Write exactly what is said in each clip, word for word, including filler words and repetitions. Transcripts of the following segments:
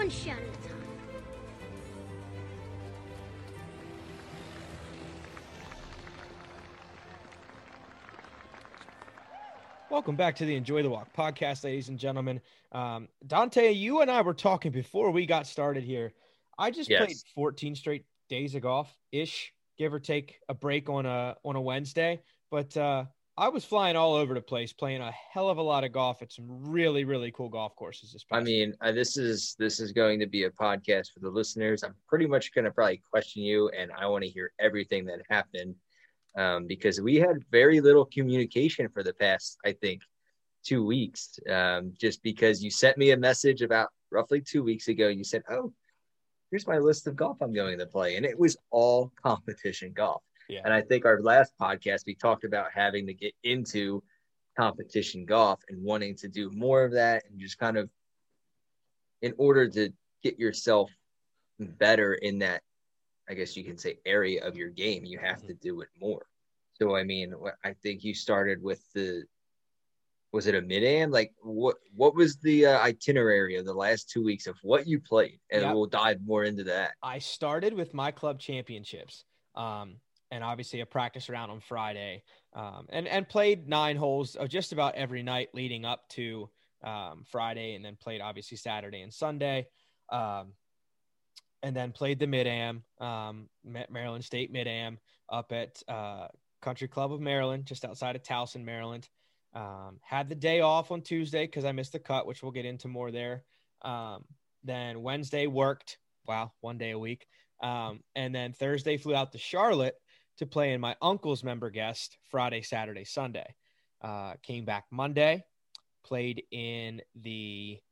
one shot at a time. Welcome back to the Enjoy the Walk podcast, ladies and gentlemen. Um, Dante, you and I were talking before we got started here. I just Yes. played fourteen straight days of golf-ish, give or take a break on a on a Wednesday. But uh, I was flying all over the place, playing a hell of a lot of golf at some really, really cool golf courses this past I mean, week. uh, this is this is going to be a podcast for the listeners. I'm pretty much going to probably question you, and I want to hear everything that happened um, because we had very little communication for the past, I think, two weeks. Um, just because you sent me a message about roughly two weeks ago, you said, "Oh, here's my list of golf I'm going to play," and it was all competition golf. Yeah. And I think our last podcast we talked about having to get into competition golf and wanting to do more of that, and just kind of in order to get yourself better in that, I guess you can say, area of your game, you have mm-hmm. to do it more. So, I mean, I think you started with the, was it a mid-am? Like, what what was the uh, itinerary of the last two weeks of what you played? And yep. we'll dive more into that. I started with my club championships, um, and obviously a practice round on Friday, um, and, and played nine holes of just about every night leading up to um, Friday, and then played obviously Saturday and Sunday, um, and then played the mid-am, um, Maryland State mid-am up at uh, Country Club of Maryland, just outside of Towson, Maryland. Um, had the day off on Tuesday because I missed the cut, which we'll get into more there. Um, then Wednesday worked. Wow, one day a week. Um, and then Thursday flew out to Charlotte to play in my uncle's member guest Friday, Saturday, Sunday. Uh, came back Monday, played in the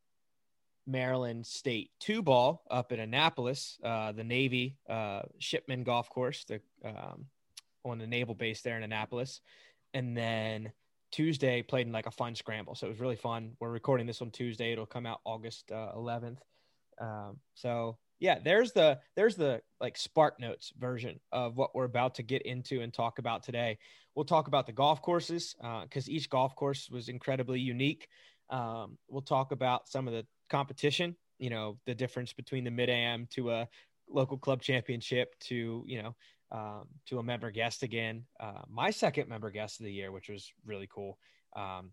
Maryland State two ball up in Annapolis, uh, the Navy uh, Shipman Golf Course, the um, on the naval base there in Annapolis. And then Tuesday played in like a fun scramble. So it was really fun. We're recording this on Tuesday. It'll come out August uh, eleventh. Um, so yeah, there's the, there's the like Spark Notes version of what we're about to get into and talk about today. We'll talk about the golf courses uh, cause each golf course was incredibly unique. Um, we'll talk about some of the competition, you know, the difference between the mid-am to a local club championship to, you know, um, to a member guest again, uh, my second member guest of the year, which was really cool. Um,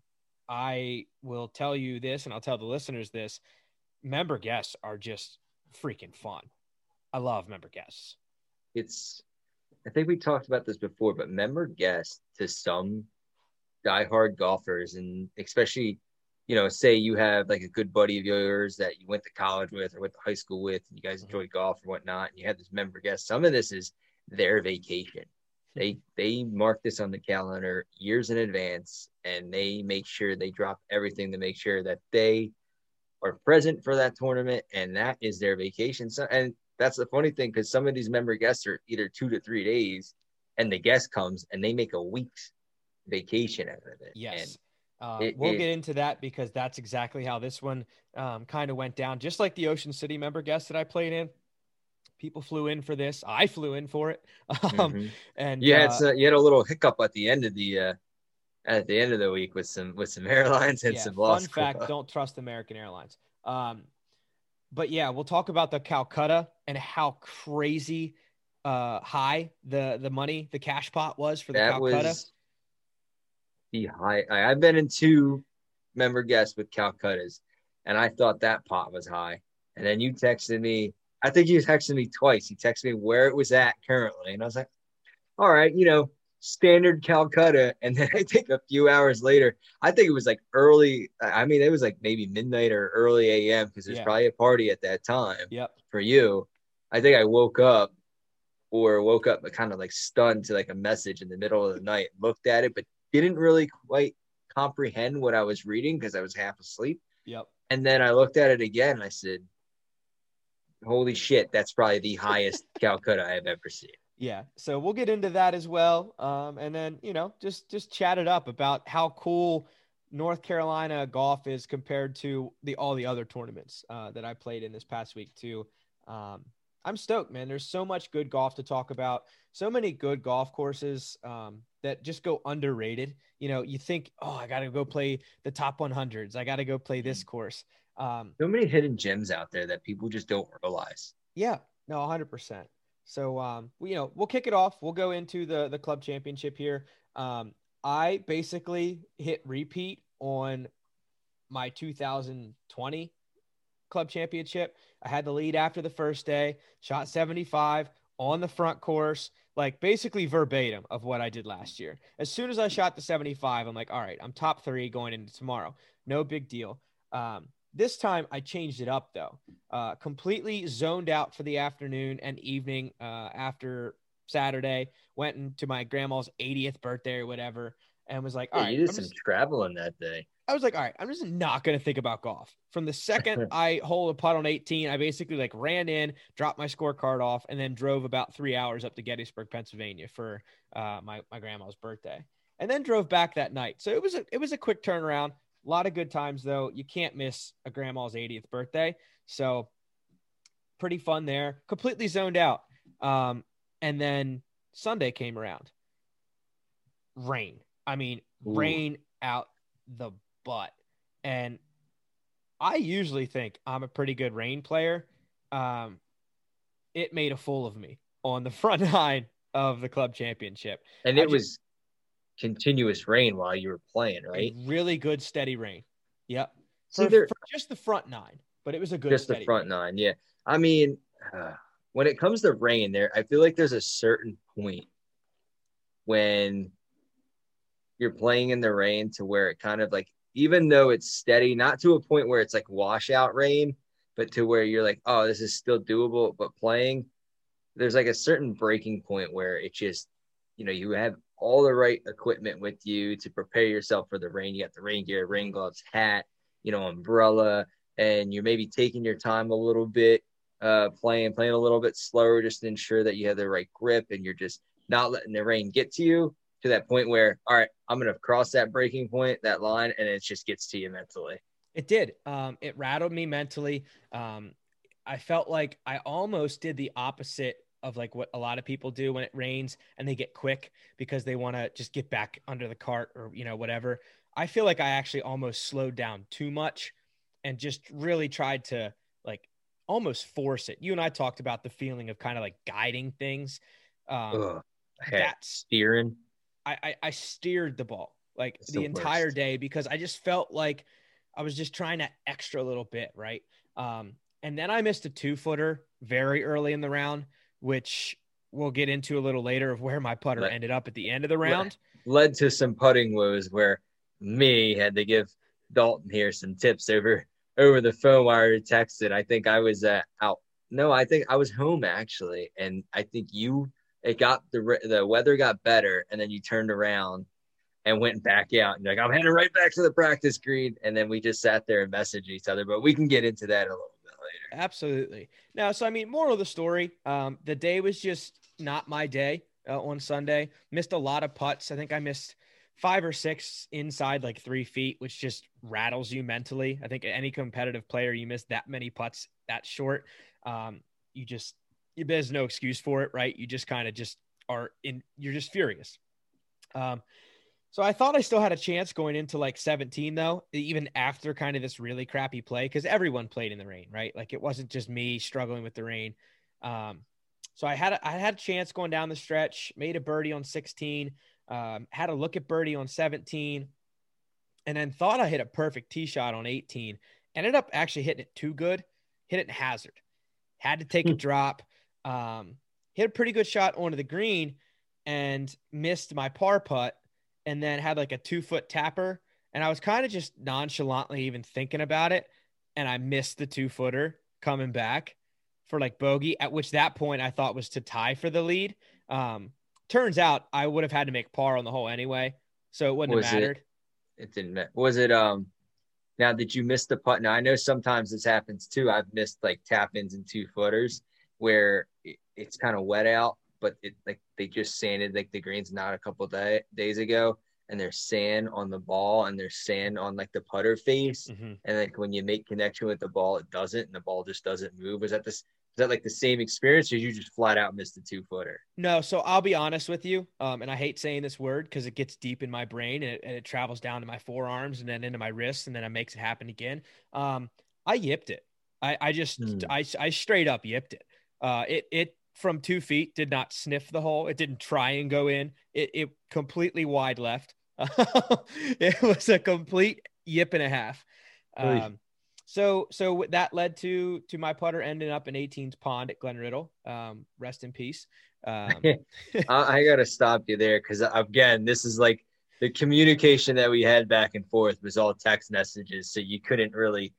I will tell you this, and I'll tell the listeners this, member guests are just freaking fun. I love member guests. It's, I think we talked about this before, but member guests to some diehard golfers, and especially, you know, say you have like a good buddy of yours that you went to college with or went to high school with, and you guys enjoy mm-hmm. golf or whatnot, and you have this member guest. Some of this is their vacation. They they mark this on the calendar years in advance, and they make sure they drop everything to make sure that they are present for that tournament, and that is their vacation. So, and that's the funny thing, because some of these member guests are either two to three days, and the guest comes and they make a week's vacation out of it. Yes. And Uh, it, we'll it, get into that because that's exactly how this one um, kind of went down. Just like the Ocean City member guest that I played in. People flew in for this. I flew in for it. Um, mm-hmm. And you had, uh, some, you had a little hiccup at the end of the uh, at the end of the week with some with some airlines and yeah, some fun lost fact, don't trust American Airlines. Um, but yeah, we'll talk about the Calcutta and how crazy uh, high the, the money, the cash pot was for the that Calcutta. Was the high. I, I've been in two member guests with Calcuttas, and I thought that pot was high. And then you texted me. I think you texted me twice. You texted me where it was at currently. And I was like, all right, you know, standard Calcutta. And then I think a few hours later, I think it was like early. I mean, it was like maybe midnight or early A M because there's yeah. probably a party at that time yep. for you. I think I woke up or woke up kind of like stunned to like a message in the middle of the night, looked at it, but didn't really quite comprehend what I was reading because I was half asleep. Yep. And then I looked at it again and I said, holy shit, that's probably the highest Calcutta I have ever seen. Yeah. So we'll get into that as well. Um, and then, you know, just, just chat it up about how cool North Carolina golf is compared to the, all the other tournaments uh, that I played in this past week too. Um, I'm stoked, man. There's so much good golf to talk about. So many good golf courses um, that just go underrated. You know, you think, oh, I got to go play the top one hundreds. I got to go play this course. Um, So many hidden gems out there that people just don't realize. yeah, no, one hundred percent. So, um, we, you know, we'll kick it off. We'll go into the the club championship here. Um, I basically hit repeat on my two thousand twenty club championship. I had the lead after the first day, shot seventy-five on the front course, like basically verbatim of what I did last year. As soon as I shot the seventy-five, I'm like, all right, I'm top three going into tomorrow. No big deal. Um, this time I changed it up though. Uh, completely zoned out for the afternoon and evening uh, after Saturday. Went into my grandma's eightieth birthday or whatever, and was like, all Yeah, right, you did I'm some just traveling that day. I was like, all right, I'm just not going to think about golf. From the second I hold a putt on eighteen, I basically like ran in, dropped my scorecard off, and then drove about three hours up to Gettysburg, Pennsylvania for uh, my, my grandma's birthday, and then drove back that night. So it was a, it was a quick turnaround. A lot of good times though. You can't miss a grandma's eightieth birthday. So pretty fun there. Completely zoned out. Um, and then Sunday came around. Rain. I mean, Ooh. rain out the butt. And I usually think I'm a pretty good rain player. Um, it made a fool of me on the front nine of the club championship. And I it just, was continuous rain while you were playing, right? really good, steady rain. Yep. See, For, there, for just the front nine, but it was a good just the steady front rain. nine. Yeah. I mean, uh, when it comes to rain there, I feel like there's a certain point when you're playing in the rain to where it kind of like, even though it's steady, not to a point where it's like washout rain, but to where you're like, oh, this is still doable, but playing, there's like a certain breaking point where it just, you know, you have all the right equipment with you to prepare yourself for the rain. You got the rain gear, rain gloves, hat, you know, umbrella, and you're maybe taking your time a little bit, uh, playing, playing a little bit slower just to ensure that you have the right grip and you're just not letting the rain get to you to that point where, all right, I'm going to cross that breaking point, that line, and it just gets to you mentally. It did. Um, it rattled me mentally. Um, I felt like I almost did the opposite of like what a lot of people do when it rains and they get quick because they want to just get back under the cart or, you know, whatever. I feel like I actually almost slowed down too much and just really tried to like almost force it. You and I talked about the feeling of kind of like guiding things. Um, Ugh, that's steering. I, I, I steered the ball like It's the, the entire worst. day because I just felt like I was just trying to extra a little bit. Right. Um, and then I missed a two footer very early in the round, which we'll get into a little later of where my putter Let, ended up at the end of the round. led to some putting woes where me had to give Dalton here some tips over over the phone while we texted. I think I was uh, out. No, I think I was home actually, and I think you. It got the the weather got better, and then you turned around and went back out, and you're like, I'm heading right back to the practice green, and then we just sat there and messaged each other. But we can get into that a little bit later. Absolutely. Now, so I mean, moral of the story: um, the day was just not my day uh, on Sunday. Missed a lot of putts. I think I missed five or six inside like three feet, which just rattles you mentally. I think any competitive player, you miss that many putts that short, um, you just there's no excuse for it, right? You just kind of just are in. You're just furious. Um, so I thought I still had a chance going into like seventeen though, even after kind of this really crappy play, because everyone played in the rain, right? Like it wasn't just me struggling with the rain. Um, so I had a, I had a chance going down the stretch, made a birdie on sixteen, um, had a look at birdie on seventeen, and then thought I hit a perfect tee shot on eighteen. Ended up actually hitting it too good, hit it in hazard. Had to take a drop, um, hit a pretty good shot onto the green and missed my par putt. And then had like a two foot tapper. And I was kind of just nonchalantly even thinking about it. And I missed the two footer coming back for like bogey, at which that point I thought was to tie for the lead. Um, turns out I would have had to make par on the hole anyway. So it wouldn't Was have mattered. It, it didn't matter. Was it, um, now did you miss the putt? Now I know sometimes this happens too. I've missed like tap ins and two footers where it, it's kind of wet out, but it like they just sanded like the greens not a couple day, days ago, and there's sand on the ball and there's sand on like the putter face, Mm-hmm. and like when you make connection with the ball, it doesn't, and the ball just doesn't move. Is that this? Is that like the same experience, or you just flat out missed the two footer? No, so I'll be honest with you, um, and I hate saying this word because it gets deep in my brain and it, and it travels down to my forearms and then into my wrists, and then it makes it happen again. Um, I yipped it. I, I just, Hmm. I, I straight up yipped it. Uh, it, it from two feet did not sniff the hole. It didn't try and go in. It, it completely wide left. It was a complete yip and a half. Oy. Um, so, so that led to, to my putter ending up in eighteen's pond at Glen Riddle. Um, rest in peace. Um, I, I gotta stop you there because again, this is like the communication that we had back and forth was all text messages, so you couldn't really,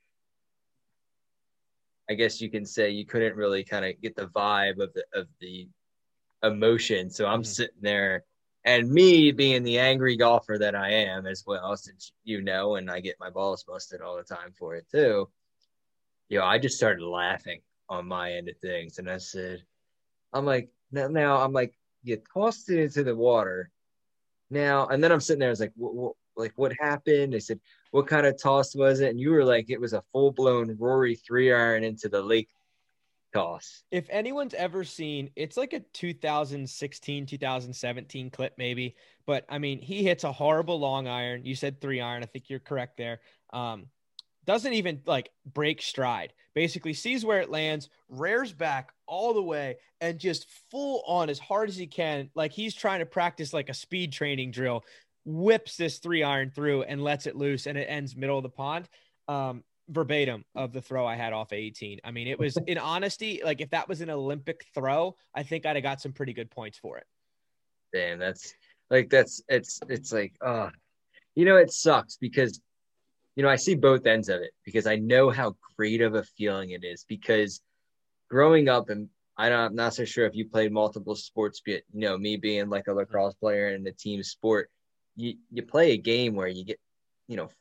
I guess you can say, you couldn't really kind of get the vibe of the of the emotion. So I'm Mhm. sitting there, and me being the angry golfer that I am as well, since you know, and I get my balls busted all the time for it too. You know, I just started laughing on my end of things, and I said, I'm like, now, now I'm like, you tossed it into the water now, and then I'm sitting there, I was like, what, what, like what happened? They said, what kind of toss was it? And you were like, it was a full blown Rory three iron into the lake toss. If anyone's ever seen, it's like a two thousand sixteen, two thousand seventeen clip, maybe. But I mean, he hits a horrible long iron. You said three iron. I think you're correct there. Um, doesn't even like break stride. Basically, sees where it lands, rears back all the way, and just full on as hard as he can, like he's trying to practice like a speed training drill. Whips this three iron through and lets it loose, and it ends middle of the pond. Um, verbatim of the throw I had off eighteen. I mean, it was in honesty, like if that was an Olympic throw, I think I'd have got some pretty good points for it. Damn, that's like that's it's it's like uh you know, it sucks because you know I see both ends of it because I know how great of a feeling it is because growing up and I don't, I'm not so sure if you played multiple sports, but you know, me being like a lacrosse player in a team sport, you you play a game where you get, you know,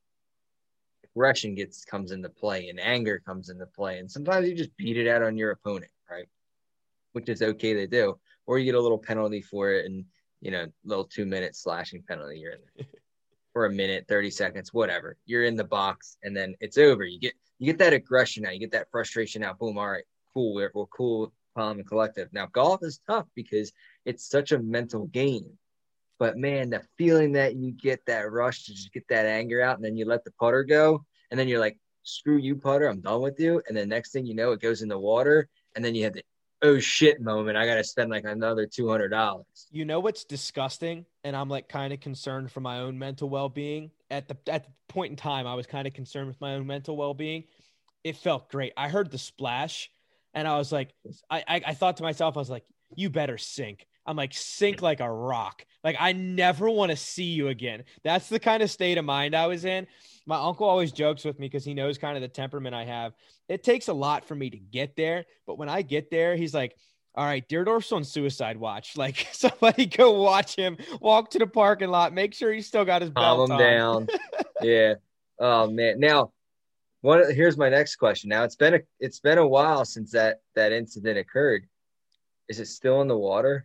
aggression gets comes into play and anger comes into play, and sometimes you just beat it out on your opponent, right? Which is okay to do, or you get a little penalty for it, and you know, little two minute slashing penalty, you're in there for a minute, thirty seconds, whatever. You're in the box, and then it's over. You get you get that aggression out, you get that frustration out. Boom, all right, cool, we're, we're cool, calm, and collective. Now, golf is tough because it's such a mental game. But man, the feeling that you get that rush to just get that anger out, and then you let the putter go, and then you're like, "Screw you, putter! I'm done with you." And then next thing you know, it goes in the water, and then you have the oh shit moment. I got to spend like another two hundred dollars. You know what's disgusting, and I'm like kind of concerned for my own mental well-being. At the at the point in time, I was kind of concerned with my own mental well-being. It felt great. I heard the splash, and I was like, I I, I thought to myself, I was like, you better sink. I'm like, sink like a rock. Like, I never want to see you again. That's the kind of state of mind I was in. My uncle always jokes with me because he knows kind of the temperament I have. It takes a lot for me to get there. But when I get there, he's like, all right, Deerdorf's on suicide watch. Like, somebody go watch him, walk to the parking lot, make sure he's still got his belt Calm him on. down. Yeah. Oh man. Now, one here's my next question. Now it's been a it's been a while since that that incident occurred. Is it still in the water?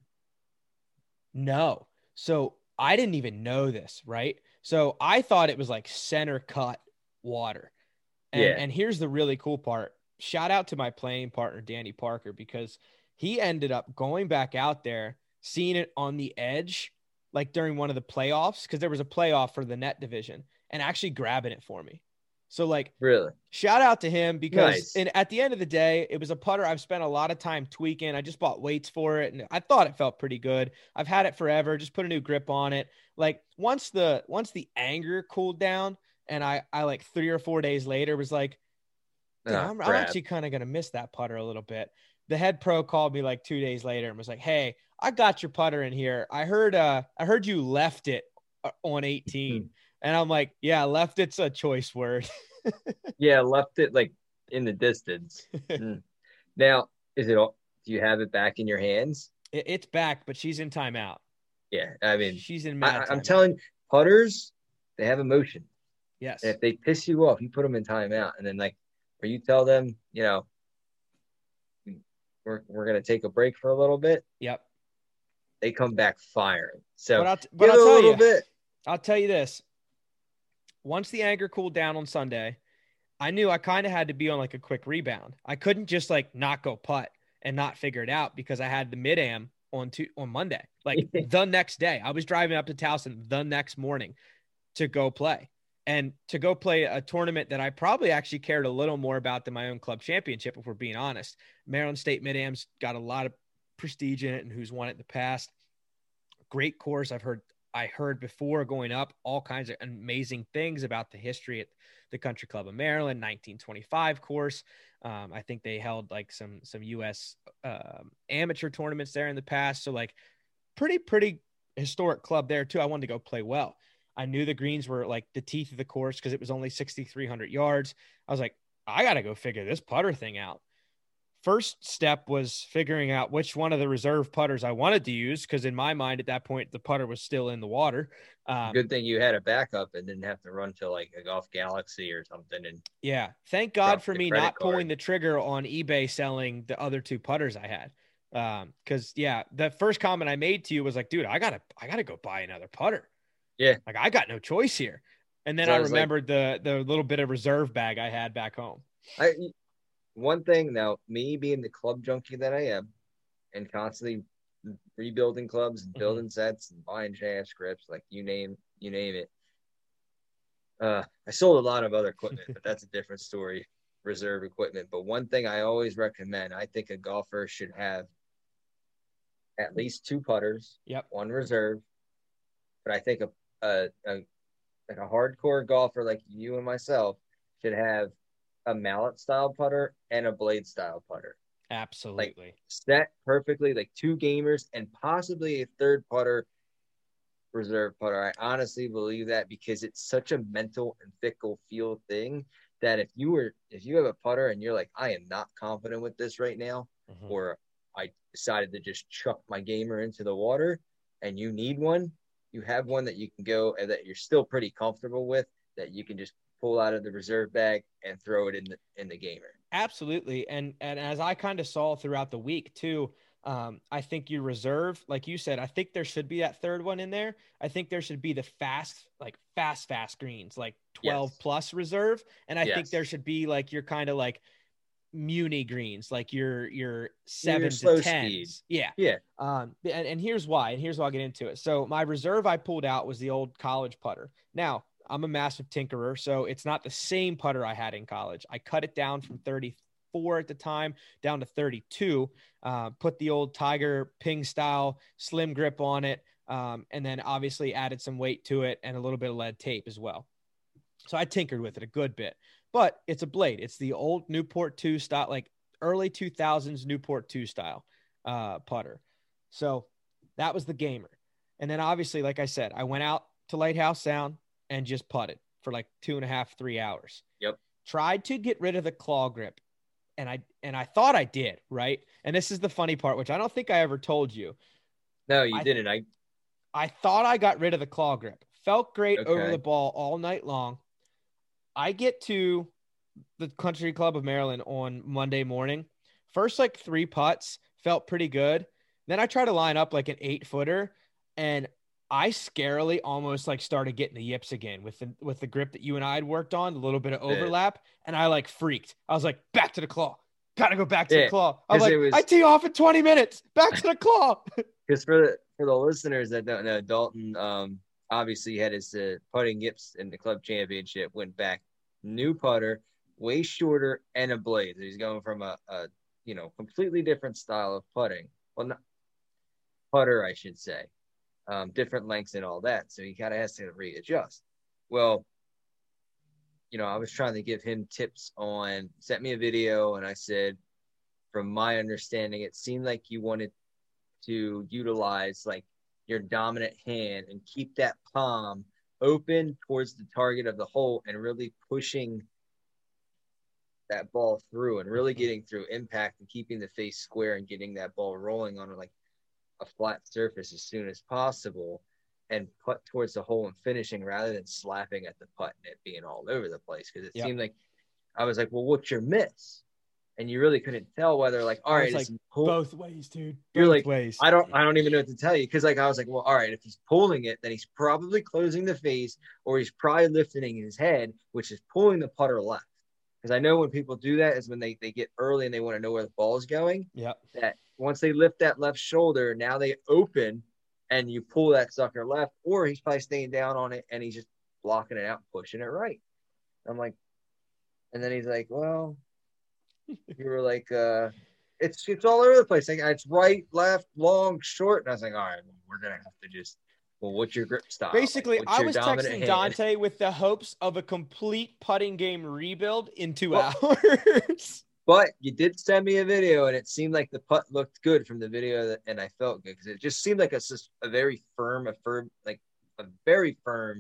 No. So I didn't even know this, right? So I thought it was like center cut water. And Yeah. and here's the really cool part. Shout out to my playing partner, Danny Parker, because he ended up going back out there, seeing it on the edge, like during one of the playoffs, because there was a playoff for the net division, and actually grabbing it for me. So like, Really? shout out to him because Nice. in, at the end of the day, it was a putter I've spent a lot of time tweaking. I just bought weights for it, and I thought it felt pretty good. I've had it forever. Just put a new grip on it. Like once the once the anger cooled down, and I I like three or four days later was like, yeah, Oh, I'm, I'm crap. actually kind of gonna miss that putter a little bit. The head pro called me like two days later and was like, "Hey, I got your putter in here. I heard uh I heard you left it uh, on eighteen." And I'm like, "Yeah, left it's a choice word." Yeah, left it like in the distance. Mm. Now, is it all, do you have it back in your hands? It, it's back, but she's in timeout. Yeah, I mean, She's in I, mad I- I'm timeout. telling putters, they have emotion. Yes. And if they piss you off, you put them in timeout, and then like, or you tell them, you know, we're we're gonna take a break for a little bit. Yep. They come back firing. So But I'll, t- but give I'll it a tell little you, bit. I'll tell you this. Once the anger cooled down on Sunday, I knew I kind of had to be on like a quick rebound. I couldn't just like not go putt and not figure it out because I had the mid-am on two, on Monday. Like the next day, I was driving up to Towson the next morning to go play. and to go play a tournament that I probably actually cared a little more about than my own club championship, if we're being honest. Maryland State Mid-Am's got a lot of prestige in it and who's won it in the past. Great course. I've heard, I heard before going up all kinds of amazing things about the history at the Country Club of Maryland, nineteen twenty-five course. Um, I think they held like some, some U S um, amateur tournaments there in the past. So like pretty, pretty historic club there too. I wanted to go play well. I knew the greens were like the teeth of the course because it was only sixty-three hundred yards. I was like, I got to go figure this putter thing out. First step was figuring out which one of the reserve putters I wanted to use, because in my mind at that point, the putter was still in the water. Um, Good thing you had a backup and didn't have to run to like a Golf Galaxy or something. And yeah, thank God for me not card. pulling the trigger on eBay selling the other two putters I had. Um, because yeah, the first comment I made to you was like, dude, I gotta, I gotta go buy another putter. Yeah, like I got no choice here. And then so I, I remembered like, the the little bit of reserve bag I had back home. I. One thing now, me being the club junkie that I am and constantly rebuilding clubs and building mm-hmm. sets and buying shaft scripts, like you name, you name it. Uh, I sold a lot of other equipment, but that's a different story, reserve equipment. But one thing I always recommend, I think a golfer should have at least two putters, yep. one reserve. But I think a, a, a, like a hardcore golfer like you and myself should have a mallet style putter and a blade style putter. Absolutely. Like set perfectly, like two gamers and possibly a third putter, reserve putter. I honestly believe that because it's such a mental and fickle feel thing that if you were, if you have a putter and you're like, I am not confident with this right now, mm-hmm. or I decided to just chuck my gamer into the water and you need one, you have one that you can go and that you're still pretty comfortable with, that you can just pull out of the reserve bag and throw it in the in the gamer. Absolutely. And and as I kind of saw throughout the week too, um, I think you reserve, like you said, I think there should be that third one in there. I think there should be the fast, like fast, fast greens, like twelve yes. plus reserve. And I yes. think there should be like your kind of like muni greens, like your your seven to tens. Yeah. Yeah. Um, and, and here's why, and here's why I'll get into it. So my reserve I pulled out was the old college putter. Now, I'm a massive tinkerer, so it's not the same putter I had in college. I cut it down from thirty-four at the time down to thirty-two, uh, put the old Tiger Ping style slim grip on it, um, and then obviously added some weight to it and a little bit of lead tape as well. So I tinkered with it a good bit, but it's a blade. It's the old Newport two style, like early two thousands Newport two style uh, putter. So that was the gamer. And then obviously, like I said, I went out to Lighthouse Sound and just putted for like two and a half, three hours. Yep. Tried to get rid of the claw grip. And I, and I thought I did, right? And this is the funny part, which I don't think I ever told you. No, you I, didn't. I, I thought I got rid of the claw grip. Felt great okay. over the ball all night long. I get to the Country Club of Maryland on Monday morning. First, like three putts felt pretty good. Then I try to line up like an eight footer and I scarily almost like started getting the yips again with the, with the grip that you and I had worked on, a little bit of overlap. Yeah. And I like freaked. I was like, back to the claw. Got to go back to yeah. the claw. I was like, was, I tee off in twenty minutes. Back to the claw. Because for the, for the listeners that don't know, Dalton um, obviously had his uh, putting yips in the club championship, went back, new putter, way shorter, and a blade. So he's going from a, a, you know, completely different style of putting. Well, not putter, I should say. Um, different lengths and all that. So he kind of has to readjust. Well, you know, I was trying to give him tips on, sent me a video, and I said, from my understanding, it seemed like you wanted to utilize like your dominant hand and keep that palm open towards the target of the hole and really pushing that ball through and really getting through impact and keeping the face square and getting that ball rolling on like a flat surface as soon as possible and putt towards the hole and finishing rather than slapping at the putt and it being all over the place. Because it yep. seemed like I was like, well, what's your miss? And you really couldn't tell whether like, all right, like pull- both ways, dude. Both You're like, ways. I don't, I don't even know what to tell you. Cause like, I was like, well, all right, if he's pulling it, then he's probably closing the face or he's probably lifting his head, which is pulling the putter left. Cause I know when people do that is when they, they get early and they want to know where the ball is going. Yep. That once they lift that left shoulder, now they open and you pull that sucker left, or he's probably staying down on it and he's just blocking it out, pushing it right. I'm like, and then he's like, well, you were like, uh, it's it's all over the place. Like it's right, left, long, short. And I was like, all right, well, we're gonna have to just, well, what's your grip style? Basically, like, I your was dominant texting hand? Dante with the hopes of a complete putting game rebuild in two well, hours. But you did send me a video, and it seemed like the putt looked good from the video, and I felt good because it just seemed like a, a very firm, a firm, like a very firm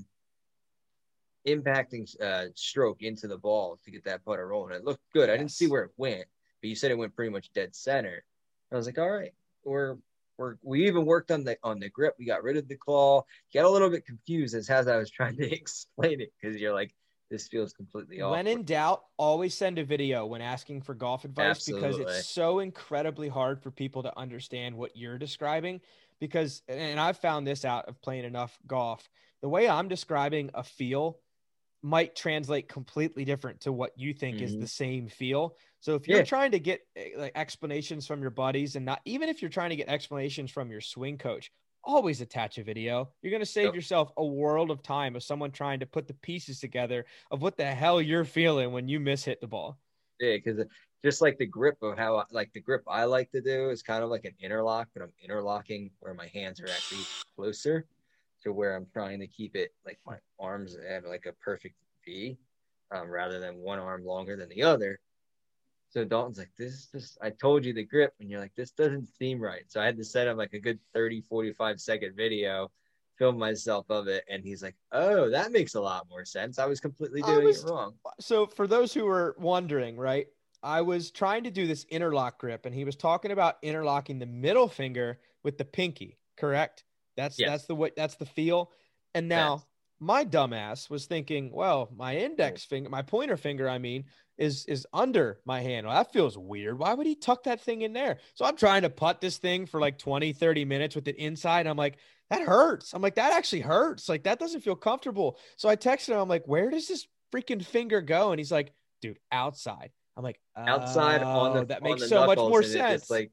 impacting uh, stroke into the ball to get that putter rolling. It looked good. I yes. didn't see where it went, but you said it went pretty much dead center. I was like, all right, we're we're we even worked on the on the grip. We got rid of the claw. You got a little bit confused as as I was trying to explain it because you're like, this feels completely off. When in doubt, always send a video when asking for golf advice. Absolutely. Because it's so incredibly hard for people to understand what you're describing. Because, and I've found this out of playing enough golf, the way I'm describing a feel might translate completely different to what you think mm-hmm. is the same feel. So if you're yeah. trying to get like explanations from your buddies, and not even if you're trying to get explanations from your swing coach, always attach a video. You're going to save yep. yourself a world of time of someone trying to put the pieces together of what the hell you're feeling when you miss hit the ball. Yeah, because just like the grip of how, I, like the grip I like to do is kind of like an interlock, but I'm interlocking where my hands are actually closer to where I'm trying to keep it like my arms at like a perfect V, um, rather than one arm longer than the other. So Dalton's like, this is just, I told you the grip. And you're like, this doesn't seem right. So I had to set up like a good thirty, forty-five second video, film myself of it. And he's like, oh, that makes a lot more sense. I was completely doing was, it wrong. So for those who were wondering, right, I was trying to do this interlock grip, and he was talking about interlocking the middle finger with the pinky, correct? That's, yes. that's the way, that's the feel. And now yes. my dumbass was thinking, well, my index finger, my pointer finger, I mean, is is under my hand. Well, that feels weird. Why would he tuck that thing in there? So I'm trying to putt this thing for like twenty, thirty minutes with it inside. I'm like, that hurts. I'm like, that actually hurts. Like, that doesn't feel comfortable. So I texted him. I'm like, where does this freaking finger go? And he's like, dude, outside. I'm like, oh, outside on the, that on makes the so much more sense. Like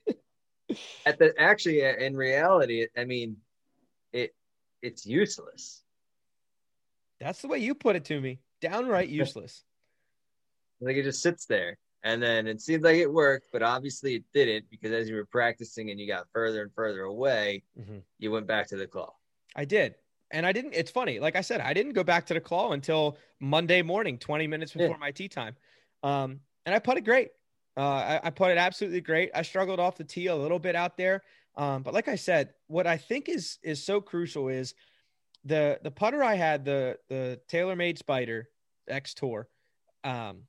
at the, actually in reality, I mean, it, it's useless. That's the way you put it to me. Downright useless. Like it just sits there, and then it seemed like it worked, but obviously it didn't, because as you were practicing and you got further and further away, mm-hmm. you went back to the claw. I did. And I didn't, it's funny. Like I said, I didn't go back to the claw until Monday morning, twenty minutes before yeah. my tee time. Um, and I putted great. Uh, I, I putted absolutely great. I struggled off the tee a little bit out there. Um, but like I said, what I think is, is so crucial is the, the putter I had, the, the TaylorMade Spider X Tour, um,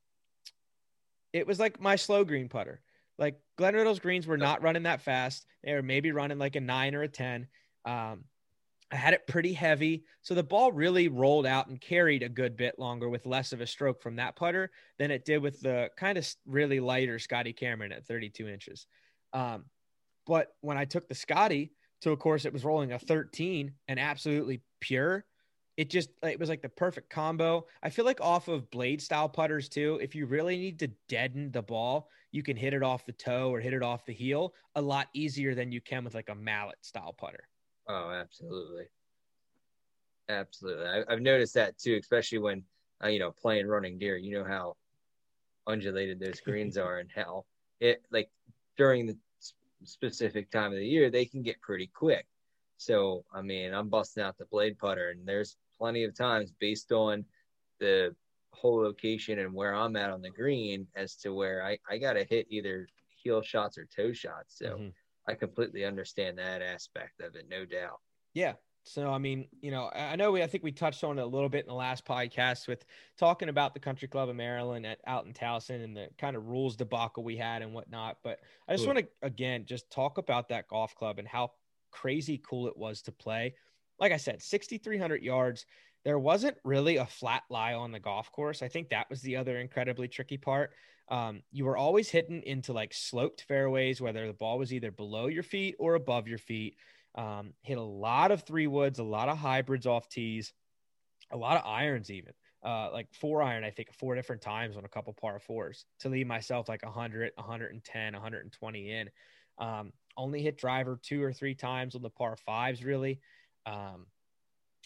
it was like my slow green putter. Like Glenn Riddle's greens were not running that fast. They were maybe running like a nine or a ten. Um, I had it pretty heavy. So the ball really rolled out and carried a good bit longer with less of a stroke from that putter than it did with the kind of really lighter Scotty Cameron at thirty-two inches. Um, but when I took the Scotty to, of course, it was rolling a thirteen and absolutely pure. It just, it was like the perfect combo. I feel like off of blade style putters too, if you really need to deaden the ball, you can hit it off the toe or hit it off the heel a lot easier than you can with like a mallet style putter. Oh, absolutely. Absolutely. I, I've noticed that too, especially when, uh, you know, playing running deer, you know how undulated those greens are and how it, like during the specific time of the year, they can get pretty quick. So, I mean, I'm busting out the blade putter, and there's plenty of times based on the whole location and where I'm at on the green as to where I, I got to hit either heel shots or toe shots. So mm-hmm. I completely understand that aspect of it, no doubt. Yeah. So, I mean, you know, I know we, I think we touched on it a little bit in the last podcast with talking about the Country Club of Maryland at out in Towson and the kind of rules debacle we had and whatnot. But I just Ooh. want to, again, just talk about that golf club and how crazy cool it was to play. Like I said, sixty-three hundred yards. There wasn't really a flat lie on the golf course. I think that was the other incredibly tricky part. Um, you were always hitting into like sloped fairways, whether the ball was either below your feet or above your feet. Um, hit a lot of three woods, a lot of hybrids off tees, a lot of irons, even uh, like four iron, I think four different times on a couple par fours to leave myself like one hundred, one ten, one twenty in. Um, only hit driver two or three times on the par fives, really. Um,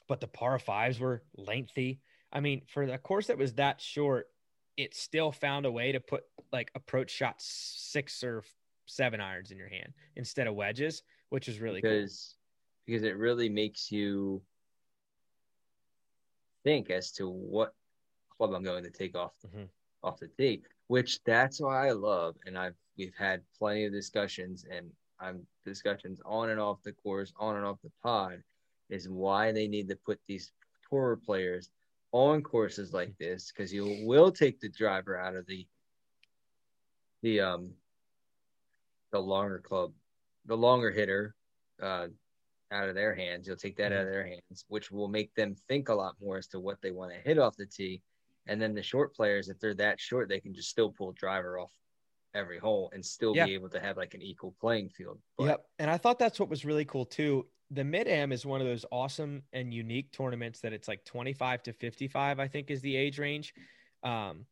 but the par fives were lengthy. I mean, for the course that was that short, it still found a way to put like approach shots six or seven irons in your hand instead of wedges, which is really because cool. because it really makes you think as to what club I'm going to take off Mm-hmm. off the tee, which that's why I love. And I've we've had plenty of discussions and I'm discussions on and off the course, on and off the pod, is why they need to put these tour players on courses like this, because you will take the driver out of the the um the longer club, the longer hitter uh out of their hands. You'll take that Mm-hmm. out of their hands, which will make them think a lot more as to what they want to hit off the tee. And then the short players, if they're that short, they can just still pull driver off every hole and still Yeah. be able to have like an equal playing field. But, yep. And I thought that's what was really cool too. The Mid-Am is one of those awesome and unique tournaments that it's like twenty-five to fifty-five, I think is the age range. Um,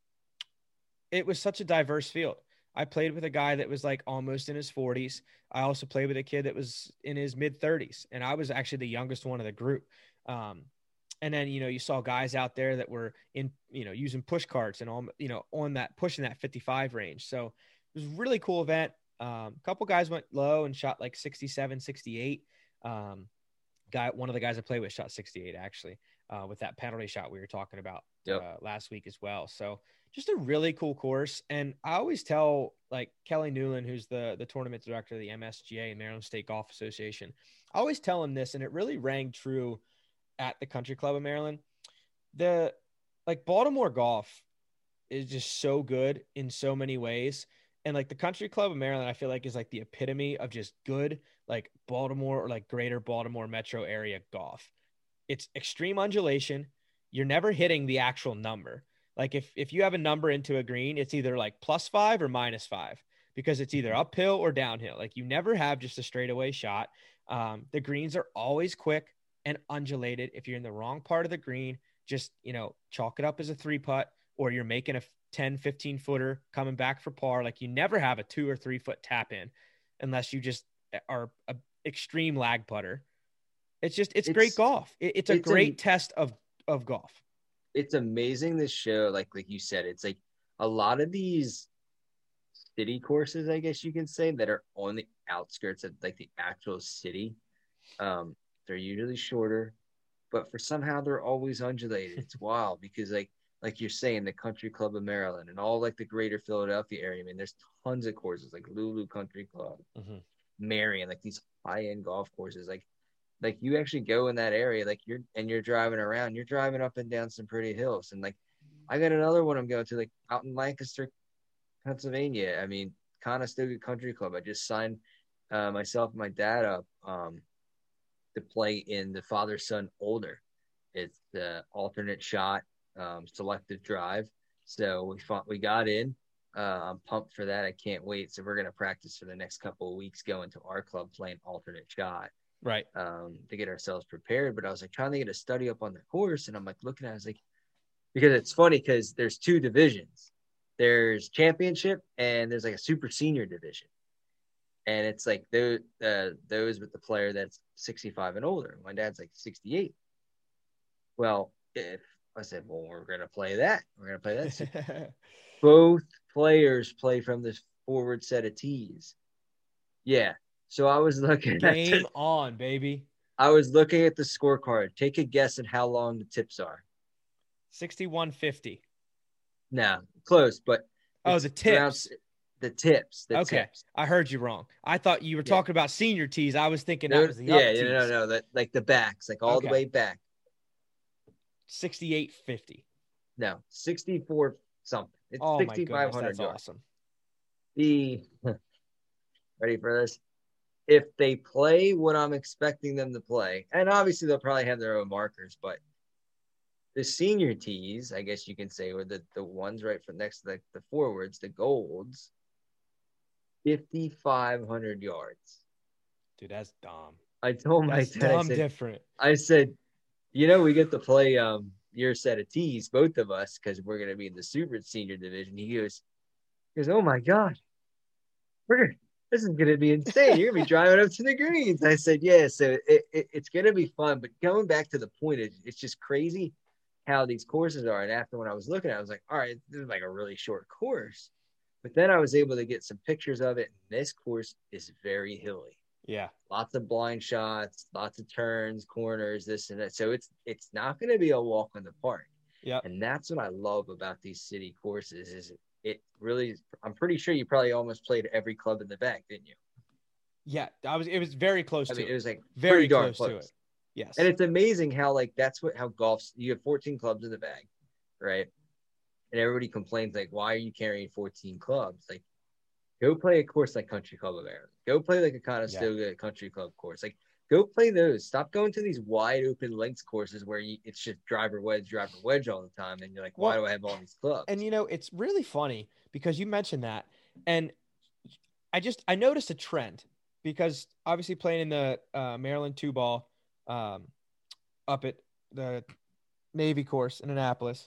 it was such a diverse field. I played with a guy that was like almost in his forties. I also played with a kid that was in his mid thirties, and I was actually the youngest one of the group. Um, and then, you know, you saw guys out there that were in, you know, using push carts and all, you know, on that pushing that fifty-five range. So it was a really cool event. Um, a couple guys went low and shot like sixty-seven, sixty-eight. Um, guy, one of the guys I played with shot sixty-eight actually, uh, with that penalty shot we were talking about Yep. uh, last week as well. So just a really cool course. And I always tell like Kelly Newland, who's the, the tournament director of the M S G A, Maryland State Golf Association, I always tell him this, and it really rang true at the Country Club of Maryland. The like Baltimore golf is just so good in so many ways. And like the Country Club of Maryland, I feel like is like the epitome of just good, like Baltimore or like greater Baltimore metro area golf. It's extreme undulation. You're never hitting the actual number. Like if, if you have a number into a green, it's either like plus five or minus five, because it's either uphill or downhill. Like you never have just a straightaway shot. Um, the greens are always quick and undulated. If you're in the wrong part of the green, just, you know, chalk it up as a three putt, or you're making a ten, fifteen footer coming back for par. Like you never have a two or three foot tap in unless you just are a extreme lag putter. It's just, it's, it's great golf. It, it's a it's great a, test of, of golf. It's amazing this show. Like, like you said, it's like a lot of these city courses, I guess you can say, that are on the outskirts of like the actual city. Um, they're usually shorter, but for somehow they're always undulated. It's wild because like, like you're saying, the Country Club of Maryland and all like the greater Philadelphia area. I mean, there's tons of courses like Lulu Country Club, mm-hmm. Marion, like these high-end golf courses. Like, like you actually go in that area, like you're, and you're driving around, you're driving up and down some pretty hills. And like, I got another one I'm going to, like out in Lancaster, Pennsylvania. I mean, Conestoga Country Club. I just signed uh, myself and my dad up um, to play in the father-son older. It's the alternate shot, um, selective drive. So we fought, we got in. Uh, I'm pumped for that. I can't wait. So we're going to practice for the next couple of weeks going to our club playing alternate shot. Right. Um, to get ourselves prepared. But I was like trying to get a study up on the course, and I'm like looking at it, I was like, because it's funny because there's two divisions. There's championship and there's like a super senior division. And it's like those uh, those with the player that's sixty-five and older. My dad's like sixty-eight. Well, if I said, well, we're gonna play that. We're gonna play that. Both players play from this forward set of tees. Yeah. So I was looking Game at Game on, baby. I was looking at the scorecard. Take a guess at how long the tips are. sixty-one fifty. No, close, but oh, the tips. The tips. The okay, tips. I heard you wrong. I thought you were yeah. talking about senior tees. I was thinking no, that was the yeah, up yeah, tees. no, no, that like the backs, like all okay. the way back. sixty-eight fifty. No, sixty-four something. It's oh sixty-five hundred that's yards. Awesome. The ready for this? If they play what I'm expecting them to play, and obviously they'll probably have their own markers, but the senior tees, I guess you can say, or the, the ones right from next to the, the forwards, the golds, fifty-five hundred yards. Dude, that's dumb. I told my that's dad, dumb I said, different. I said, you know, we get to play um your set of tees, both of us, because we're going to be in the super senior division. He goes, he goes, oh my God, we're this is gonna be insane. You're gonna be driving up to the greens. I said, yeah. So it, it, it's gonna be fun. But going back to the point, it, it's just crazy how these courses are. And after when I was looking, I was like, all right, this is like a really short course. But then I was able to get some pictures of it. And this course is very hilly. Yeah. Lots of blind shots, lots of turns, corners, this and that. So it's it's not going to be a walk in the park. Yeah. And that's what I love about these city courses is it really I'm pretty sure you probably almost played every club in the bag, didn't you? Yeah. I was it was very close I to mean, it. It was like very darn close, close to it. Yes. And it's amazing how like that's what how golf's you have fourteen clubs in the bag, right? And everybody complains like, why are you carrying fourteen clubs? Like, go play a course like Country Club of Maryland. Go play like a Conestoga yeah. Country Club course. Like, go play those. Stop going to these wide open links courses where you, it's just driver wedge, driver wedge all the time, and you're like, why well, do I have all these clubs? And you know, it's really funny because you mentioned that, and I just I noticed a trend because obviously playing in the uh, Maryland two ball um, up at the Navy course in Annapolis.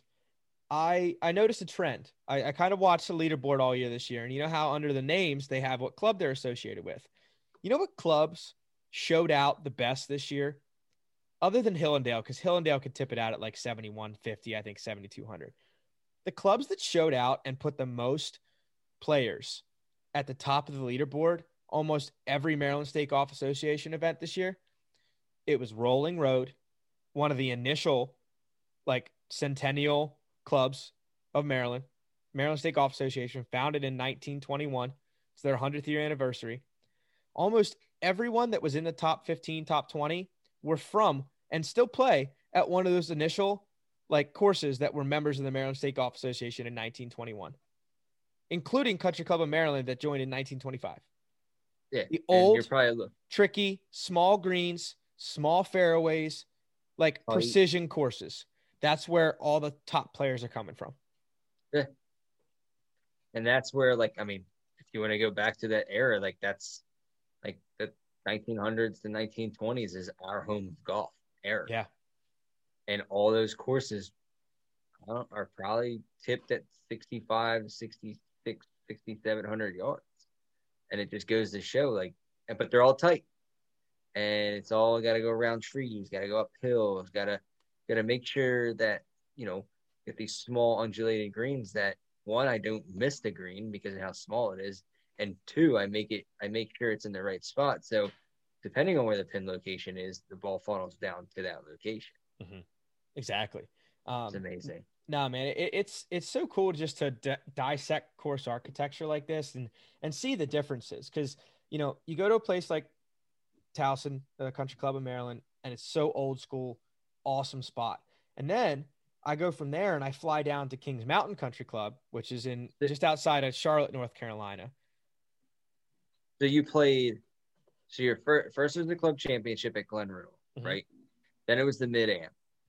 I, I noticed a trend. I, I kind of watched the leaderboard all year this year. And you know how under the names they have what club they're associated with. You know what clubs showed out the best this year? Other than Hillendale, because Hillendale could tip it out at like seventy-one fifty, I think seventy-two hundred. The clubs that showed out and put the most players at the top of the leaderboard, almost every Maryland State Golf Association event this year, it was Rolling Road, one of the initial like centennial clubs of Maryland, Maryland State Golf Association, founded in nineteen twenty-one. It's their hundredth year anniversary. Almost everyone that was in the top fifteen, top twenty were from and still play at one of those initial like courses that were members of the Maryland State Golf Association in nineteen twenty-one, including Country Club of Maryland that joined in nineteen twenty-five. Yeah, the old, you're probably... tricky, small greens, small fairways, like oh, precision courses. That's where all the top players are coming from. Yeah. And that's where, like, I mean, if you want to go back to that era, like, that's like the nineteen hundreds to nineteen twenties is our home golf era. Yeah. And all those courses uh, are probably tipped at sixty-five, sixty-six, sixty-seven hundred yards. And it just goes to show, like, but they're all tight. And it's all got to go around trees, got to go uphill, it's got to, got to make sure that, you know, get these small undulating greens that, one, I don't miss the green because of how small it is. And two, I make it, I make sure it's in the right spot. So depending on where the pin location is, the ball funnels down to that location. Mm-hmm. Exactly. Um, it's amazing. No, nah, man, it, it's, it's so cool just to d- dissect course architecture like this and, and see the differences. Cause you know, you go to a place like Towson, the Country Club of Maryland, and it's so old school, awesome spot. And then I go from there and I fly down to Kings Mountain Country Club, which is in just outside of Charlotte, North Carolina. So you played, so your fir- first was the club championship at Glen Riddle, mm-hmm. right? Then it was the Mid-Am,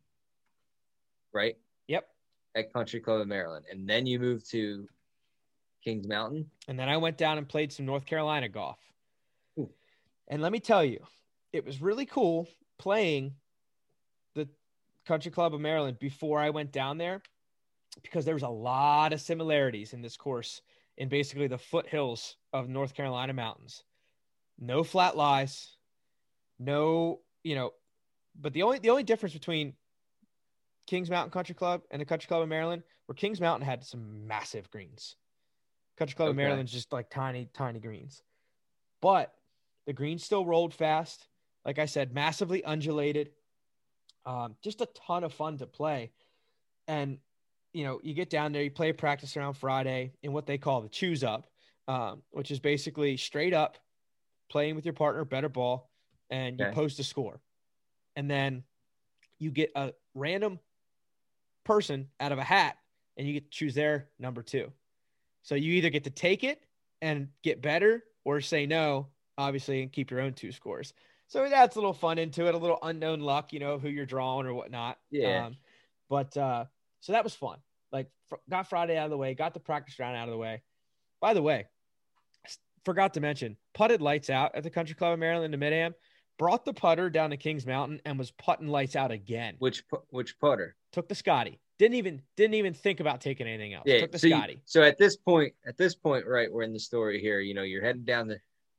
right? Yep. At Country Club of Maryland. And then you moved to Kings Mountain. And then I went down and played some North Carolina golf. Ooh. And let me tell you, it was really cool playing the Country Club of Maryland before I went down there because there was a lot of similarities in this course in basically the foothills of North Carolina mountains. No flat lies, no, you know, but the only, the only difference between Kings Mountain Country Club and the Country Club of Maryland were Kings Mountain had some massive greens. Country Club okay. of Maryland's just like tiny, tiny greens, but the greens still rolled fast. Like I said, massively undulated. Um, just a ton of fun to play. And, you know, you get down there, you play a practice round Friday in what they call the choose up, um, which is basically straight up playing with your partner, better ball, and you okay. post a score. And then you get a random person out of a hat and you get to choose their number two. So you either get to take it and get better or say no, obviously, and keep your own two scores. So that's a little fun into it, a little unknown luck, you know, who you're drawing or whatnot. Yeah. Um, but uh, so that was fun. Like, fr- got Friday out of the way, got the practice round out of the way. By the way, forgot to mention, putted lights out at the Country Club of Maryland in Mid-Am, brought the putter down to Kings Mountain and was putting lights out again. Which which putter? Took the Scotty. Didn't even didn't even think about taking anything else. Yeah, Took the so Scotty. You, so at this point, at this point, right, we're in the story here. You know, you're heading down the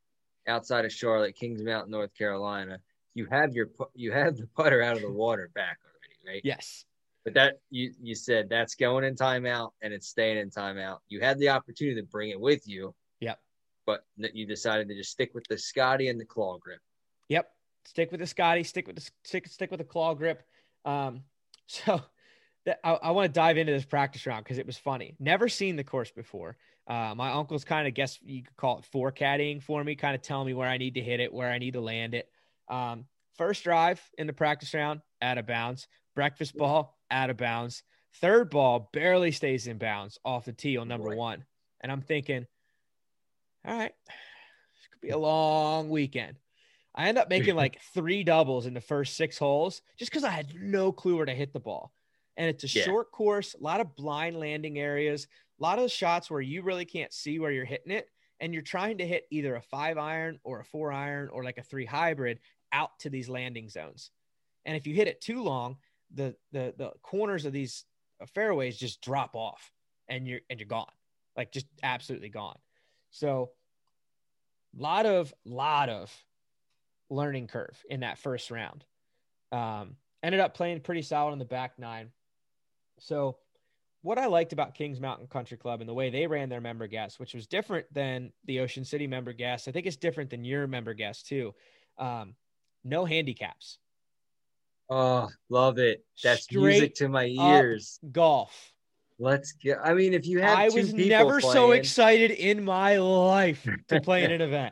outside of Charlotte, Kings Mountain, North Carolina, you have your you have the putter out of the water back already, right? Yes. But that you you said that's going in timeout and it's staying in timeout. You had the opportunity to bring it with you. Yep. But you decided to just stick with the Scotty and the claw grip. Yep. Stick with the Scotty, stick with the stick, stick with the claw grip. Um, so that, I, I want to dive into this practice round because it was funny. Never seen the course before. Uh, my uncle's kind of, guess you could call it forecaddying for me, kind of telling me where I need to hit it, where I need to land it. Um, first drive in the practice round, out of bounds. Breakfast ball, out of bounds. Third ball barely stays in bounds off the tee on number Boy. one. And I'm thinking, all right, this could be a long weekend. I end up making like three doubles in the first six holes just because I had no clue where to hit the ball. And it's a yeah. short course, a lot of blind landing areas, a lot of shots where you really can't see where you're hitting it. And you're trying to hit either a five iron or a four iron or like a three hybrid out to these landing zones. And if you hit it too long, the the the corners of these fairways just drop off and you're and you're gone. Like just absolutely gone. So lot of lot of learning curve in that first round. Um, ended up playing pretty solid on the back nine. So what I liked about Kings Mountain Country Club and the way they ran their member guests, which was different than the Ocean City member guests. I think it's different than your member guests too. Um, no handicaps. Oh, love it. That's Straight music to my ears. Golf. Let's get, I mean, if you have I two was people never playing, so excited in my life to play in an event.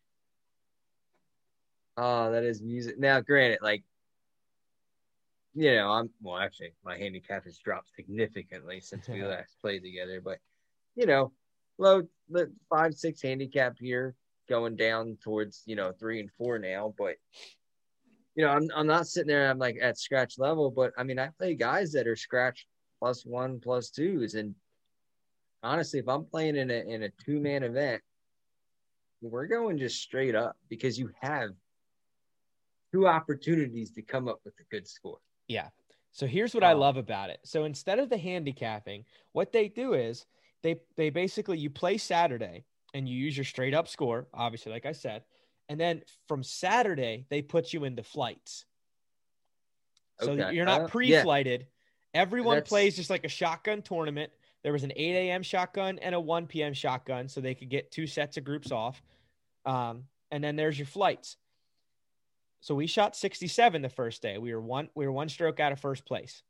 Oh, that is music. Now, granted, like, you know, I'm, well, actually, my handicap has dropped significantly since we last played together, but, you know, low, five, six handicap here, going down towards, you know, three and four now, but, you know, I'm, I'm not sitting there, I'm like at scratch level, but I mean, I play guys that are scratch plus one, plus twos. And honestly, if I'm playing in a, in a two man event, we're going just straight up because you have two opportunities to come up with a good score. Yeah. So here's what um, I love about it. So instead of the handicapping, what they do is they, they basically, you play Saturday and you use your straight up score, obviously, like I said, and then from Saturday, they put you into flights. So okay. you're not uh, pre-flighted. Yeah. Everyone That's... plays just like a shotgun tournament. There was an eight a.m. shotgun and a one p.m. shotgun, so they could get two sets of groups off. Um, and then there's your flights. So we shot sixty-seven the first day. We were one, we were one stroke out of first place.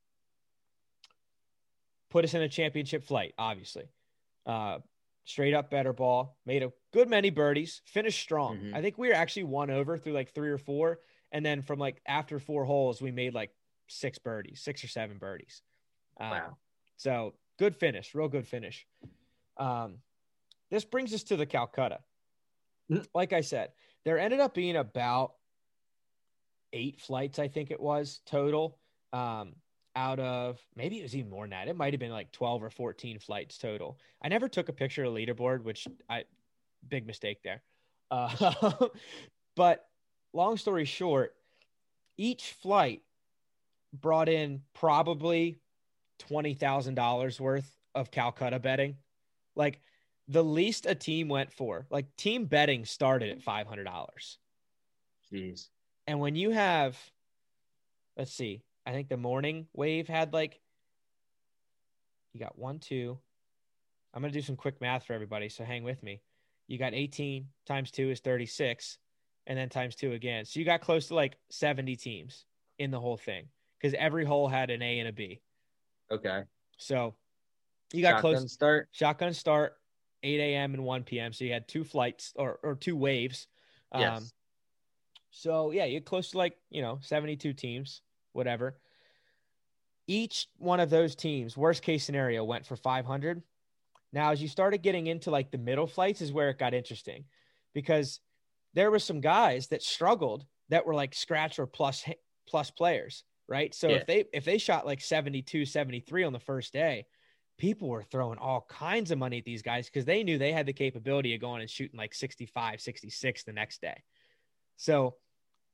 Put us in a championship flight, obviously. Uh, straight up better ball, made a good many birdies, finished strong. Mm-hmm. I think we were actually one over through like three or four. And then from like after four holes, we made like six birdies, six or seven birdies. Um, wow. So good finish, real good finish. Um, this brings us to the Calcutta. Mm-hmm. Like I said, there ended up being about eight flights, I think it was total, um, out of maybe it was even more than that. It might've been like twelve or fourteen flights total. I never took a picture of the leaderboard, which I, big mistake there. Uh, but long story short, each flight brought in probably twenty thousand dollars worth of Calcutta betting. Like the least a team went for, like team betting started at five hundred dollars. Jeez. And when you have, let's see, I think the morning wave had like, you got one, two. I'm going to do some quick math for everybody, so hang with me. You got eighteen times two is thirty-six, and then times two again. So you got close to like seventy teams in the whole thing because every hole had an A and a B. Okay. So you got shotgun close. Start. Shotgun start, eight a.m. and one p.m. So you had two flights or, or two waves. Yes. Um, so, yeah, you're close to like, you know, seventy-two teams, whatever. Each one of those teams, worst case scenario, went for five hundred. Now, as you started getting into like the middle flights is where it got interesting because there were some guys that struggled that were like scratch or plus plus players, right? So yeah. if they if they shot like seventy-two, seventy-three on the first day, people were throwing all kinds of money at these guys because they knew they had the capability of going and shooting like sixty-five, sixty-six the next day. So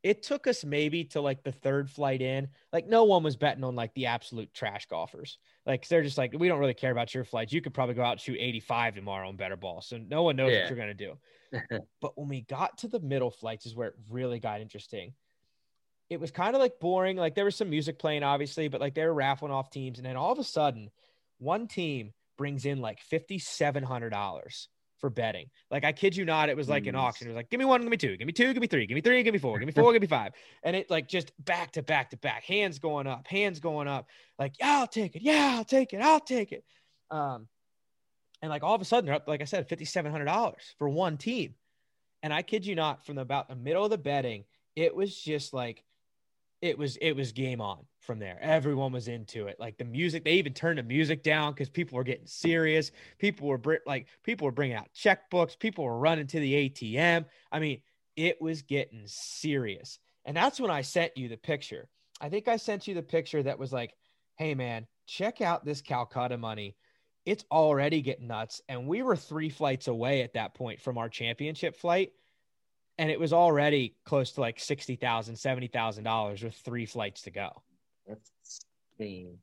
it took us maybe to like the third flight in. Like no one was betting on like the absolute trash golfers. Like they're just like, we don't really care about your flights. You could probably go out and shoot eighty-five tomorrow on better ball. So no one knows Yeah. what you're going to do. But when we got to the middle flights is where it really got interesting. It was kind of like boring. Like there was some music playing, obviously, but like they were raffling off teams. And then all of a sudden, one team brings in like five thousand seven hundred dollars for betting. Like, I kid you not, it was like an auction. It was like, give me one, give me two, give me two, give me three, give me three, give me four, give me four, give me five. And it like just back to back to back, hands going up, hands going up. Like, yeah, I'll take it. Yeah, I'll take it. I'll take it. Um, and like all of a sudden, they're up, like I said, five thousand seven hundred dollars for one team. And I kid you not, from the, about the middle of the betting, it was just like, it was, it was game on from there. Everyone was into it. Like the music, they even turned the music down because people were getting serious. People were br- like, people were bringing out checkbooks. People were running to the A T M. I mean, it was getting serious. And that's when I sent you the picture. I think I sent you the picture that was like, hey man, check out this Calcutta money. It's already getting nuts. And we were three flights away at that point from our championship flight. And it was already close to like sixty thousand dollars, seventy thousand dollars with three flights to go. That's insane.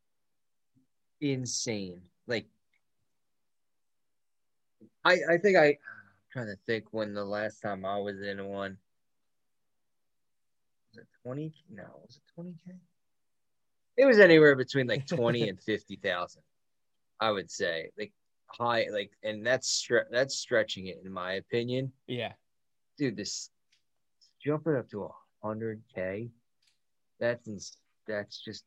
Insane. Like, I, I think I, I'm trying to think when the last time I was in one. Was it twenty? No, was it twenty K? It was anywhere between like twenty and fifty thousand, I would say. Like, high, like, and that's, stre- that's stretching it, in my opinion. Yeah. Dude, this jumping up to a hundred K, that's that's just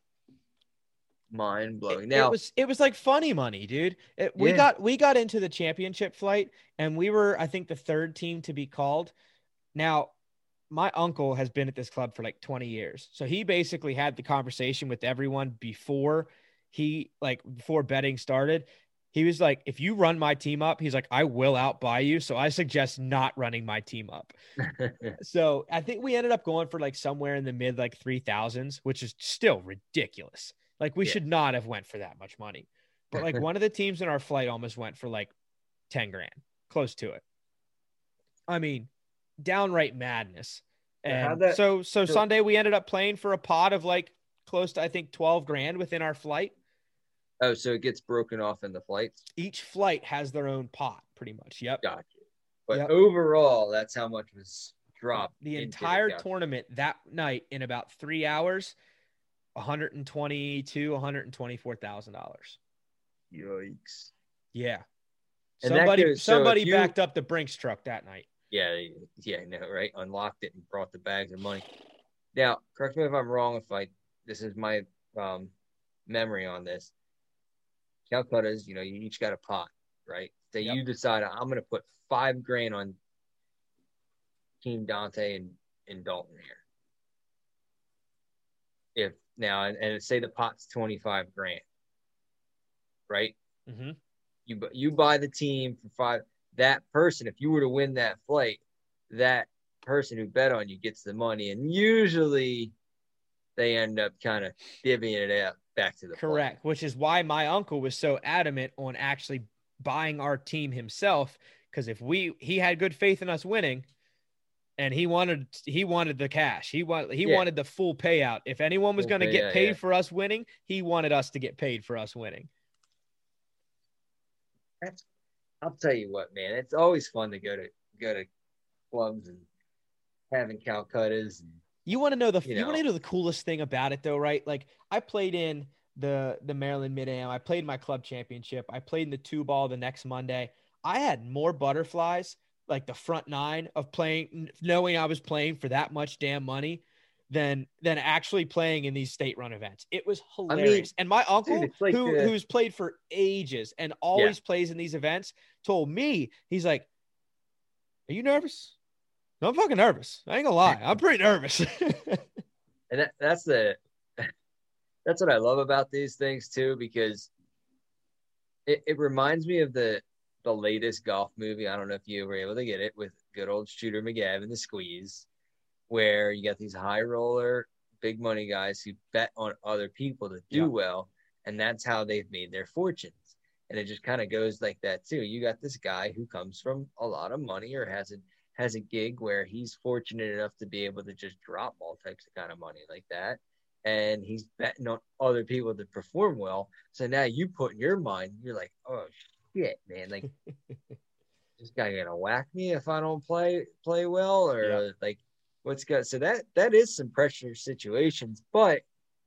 mind blowing. It, Now it was it was like funny money, dude. It, we yeah. got we got into the championship flight, and we were, I think, the third team to be called. Now, my uncle has been at this club for like twenty years, so he basically had the conversation with everyone before he like before betting started. He was like, if you run my team up, he's like, I will outbuy you. So I suggest not running my team up. So I think we ended up going for like somewhere in the mid like three thousands, which is still ridiculous. Like we yeah. should not have went for that much money. But like one of the teams in our flight almost went for like ten grand, close to it. I mean, downright madness. And that, so, so so Sunday we ended up playing for a pot of like close to, I think, twelve grand within our flight. Oh, so it gets broken off in the flights? Each flight has their own pot, pretty much. Yep. Gotcha. But yep. overall, that's how much was dropped. The entire the tournament that night in about three hours, one hundred twenty-two, one hundred twenty-four thousand dollars. Yikes. Yeah. And somebody goes, somebody so you, backed up the Brinks truck that night. Yeah, yeah, no, right? Unlocked it and brought the bags of money. Now, correct me if I'm wrong, if I this is my um, memory on this. Calcutta's, you know, you each got a pot, right? So yep. you decide, I'm going to put five grand on Team Dante and, and Dalton here. If now, and, and say the pot's twenty-five grand, right? Mm-hmm. You you buy the team for five. That person, if you were to win that flight, that person who bet on you gets the money, and usually they end up kind of divvying it out back to the correct, flight. Which is why my uncle was so adamant on actually buying our team himself, because if we he had good faith in us winning, and he wanted he wanted the cash, he wanted he yeah. wanted the full payout. If anyone was going to get paid yeah. for us winning, he wanted us to get paid for us winning. That's, I'll tell you what, man, it's always fun to go to go to clubs and having Calcuttas. And, you want to know the you, you know. want to know the coolest thing about it though, right? Like I played in the the Maryland Mid-Am, I played my club championship, I played in the two ball the next Monday. I had more butterflies, like the front nine of playing, knowing I was playing for that much damn money, than than actually playing in these state run events. It was hilarious. I mean, and my uncle, dude, like who the... who's played for ages and always yeah. plays in these events, told me, he's like, "Are you nervous?" No, I'm fucking nervous. I ain't gonna lie, I'm pretty nervous. And that, that's the that's what I love about these things too, because it, it reminds me of the the latest golf movie. I don't know if you were able to get it, with good old Shooter McGavin, The Squeeze, where you got these high roller, big money guys who bet on other people to do yeah. well, and that's how they've made their fortunes. And it just kind of goes like that too. You got this guy who comes from a lot of money or has a has a gig where he's fortunate enough to be able to just drop all types of kind of money like that. And he's betting on other people to perform well. So now you put in your mind, you're like, oh shit, man, like this guy gonna whack me if I don't play play well, or Yeah. like what's got so that that is some pressure situations. But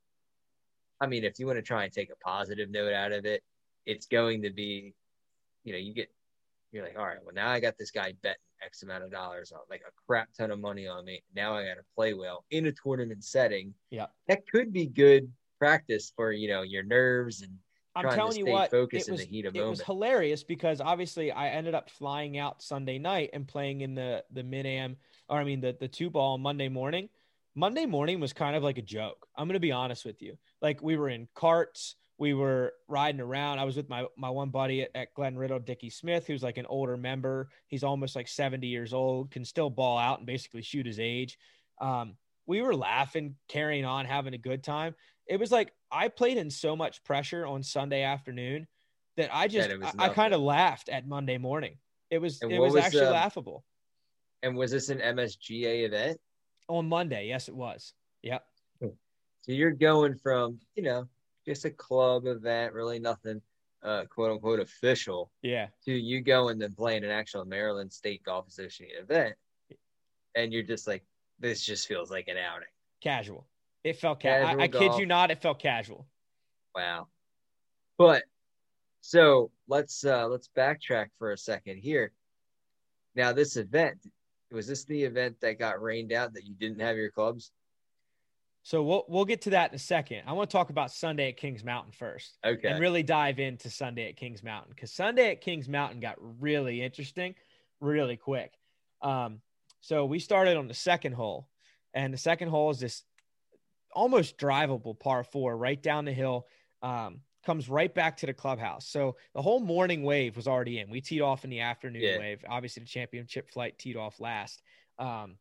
I mean, if you want to try and take a positive note out of it, it's going to be, you know, you get you're like, all right, well, now I got this guy betting X amount of dollars on, like a crap ton of money on me. Now I got to play well in a tournament setting. Yeah. That could be good practice for, you know, your nerves and I'm trying telling to you stay what, focused it was, in the heat of it moment. was hilarious because obviously I ended up flying out Sunday night and playing in the, the mid-am, or I mean, the, the two ball on Monday morning. Monday morning was kind of like a joke. I'm going to be honest with you. Like we were in carts, we were riding around. I was with my, my one buddy at, at Glen Riddle, Dickie Smith, who's like an older member. He's almost like seventy years old, can still ball out and basically shoot his age. Um, we were laughing, carrying on, having a good time. It was like I played in so much pressure on Sunday afternoon that I just That it was I, I kind of nothing. laughed at Monday morning. It was And it what was was actually um, laughable and was this an M S G A event? on Monday. Yes, it was. Yep. So you're going from, you know, just a club event, really nothing, uh, quote unquote, official, Yeah. to you going and playing an actual Maryland State Golf Association event. And you're just like, this just feels like an outing. Casual. It felt ca- Casual I, I kid golf. you not. It felt casual. Wow. But so let's uh let's backtrack for a second here. Now this event, was this the event that got rained out that you didn't have your clubs? So we'll we'll get to that in a second. I want to talk about Sunday at Kings Mountain first, Okay. and really dive into Sunday at Kings Mountain because Sunday at Kings Mountain got really interesting, really quick. Um, so we started on the second hole, and the second hole is this almost drivable par four right down the hill. Um, comes right back to the clubhouse. So the whole morning wave was already in. We teed off in the afternoon Yeah. wave. Obviously, the championship flight teed off last. Um,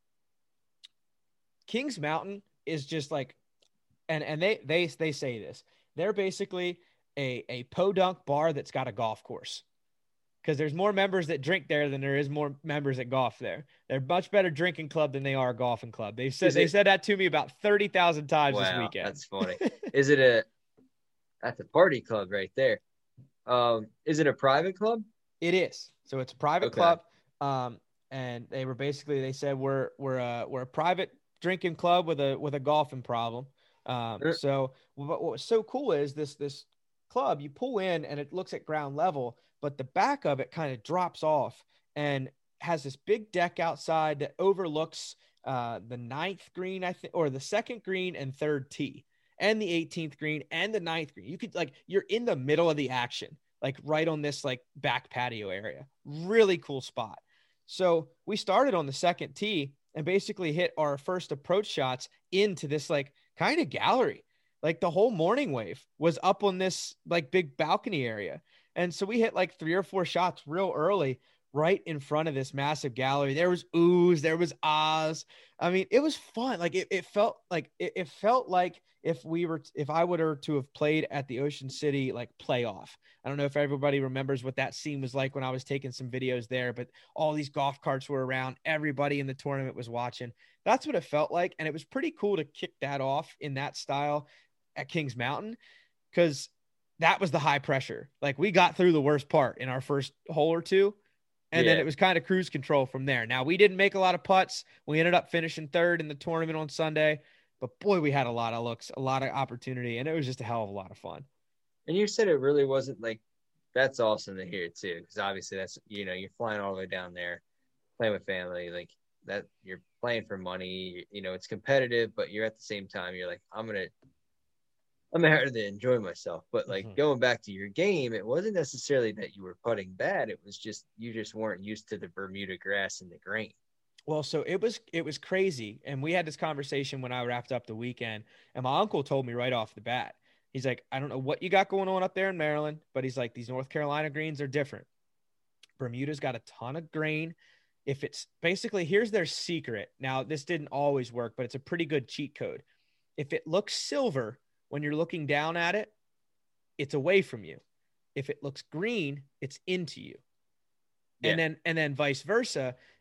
Kings Mountain is just like, and and they they they say this. They're basically a a podunk bar that's got a golf course. Because there's more members that drink there than there is more members that golf there. They're much better drinking club than they are a golfing club. They said Is they it- said that to me about thirty thousand times this Wow, weekend. that's funny. Is it a that's a party club right there? Um, is it a private club? It is. So it's a private Okay. club. Um, and they were basically they said we're we're a we're a private drinking club with a with a golfing problem. Um, Sure. so what, what was so cool is this this club you pull in and it looks at ground level, but the back of it kind of drops off and has this big deck outside that overlooks uh, the ninth green, I think, or the second green and third tee, and the eighteenth green and the ninth green. You could like you're in the middle of the action, like right on this like back patio area. Really cool spot. So we started on the second tee and basically hit our first approach shots into this like kind of gallery. Like the whole morning wave was up on this like big balcony area. And so we hit like three or four shots real early right in front of this massive gallery. There was oohs, there was ahs. I mean, it was fun. Like it, it felt like it, it felt like if we were if I would have to have played at the Ocean City like playoff. I don't know if everybody remembers what that scene was like when I was taking some videos there, but all these golf carts were around. Everybody in the tournament was watching. That's what it felt like. And it was pretty cool to kick that off in that style at Kings Mountain because that was the high pressure. Like we got through the worst part in our first hole or two. And Yeah. then it was kind of cruise control from there. Now we didn't make a lot of putts. We ended up finishing third in the tournament on Sunday, but boy, we had a lot of looks, a lot of opportunity, and it was just a hell of a lot of fun. And you said it really wasn't like that's awesome to hear too, because obviously that's you know you're flying all the way down there, playing with family, like that you're playing for money. You know it's competitive, but you're at the same time you're like I'm gonna I'm here to enjoy myself. But like Mhm. going back to your game, it wasn't necessarily that you were putting bad. It was just you just weren't used to the Bermuda grass and the grain. Well, so it was it was crazy, and we had this conversation when I wrapped up the weekend, and my uncle told me right off the bat. He's like, I don't know what you got going on up there in Maryland, but he's like, these North Carolina greens are different. Bermuda's got a ton of grain. If it's basically, here's their secret. Now, this didn't always work, but it's a pretty good cheat code. If it looks silver when you're looking down at it, it's away from you. If it looks green, it's into you. Yeah. And then, and then vice versa.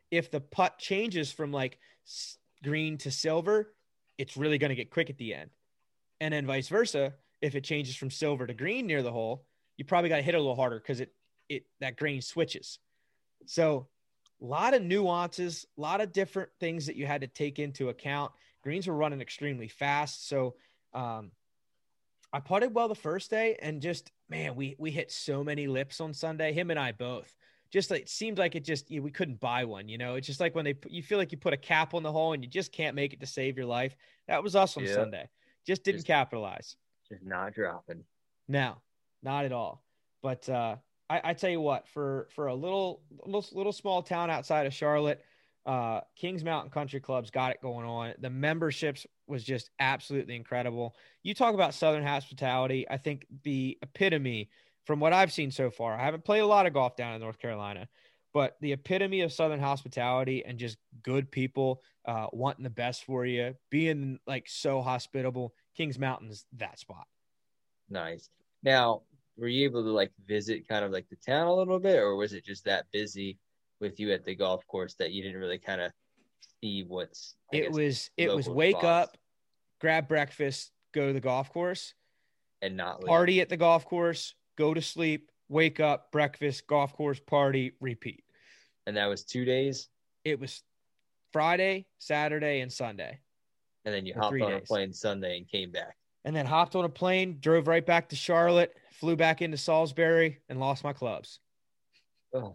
if the putt changes from like green to silver, it's really going to get quick at the end. And then vice versa. If it changes from silver to green near the hole, you probably got to hit it a little harder because it, it, that grain switches. So a lot of nuances, a lot of different things that you had to take into account. Greens were running extremely fast. So um, I putted well the first day, and just, man, we, we hit so many lips on Sunday, him and I both. Just like, it seemed like it just, you know, we couldn't buy one, you know, it's just like when they, you feel like you put a cap on the hole and you just can't make it to save your life. That was us on Yep. Sunday. Just didn't Just- capitalize. Just not dropping. No, not at all. But uh, I, I tell you what, for, for a little, little, little small town outside of Charlotte, uh, Kings Mountain Country Club's got it going on. The memberships was just absolutely incredible. You talk about Southern hospitality. I think the epitome from what I've seen so far, I haven't played a lot of golf down in North Carolina, but the epitome of Southern hospitality and just good people uh, wanting the best for you, being like so hospitable. Kings Mountain's that spot. Nice. Now, were you able to like visit kind of like the town a little bit, or was it just that busy with you at the golf course that you didn't really kind of see what's I It guess, was, it was local wake spots up, grab breakfast, go to the golf course, and not leave? party at the golf course, go to sleep, wake up, breakfast, golf course, party, repeat. And that was two days, It was Friday, Saturday, and Sunday. and then you For hopped three on a days. plane Sunday and came back. And then hopped on a plane, drove right back to Charlotte, flew back into Salisbury, and lost my clubs. Oh,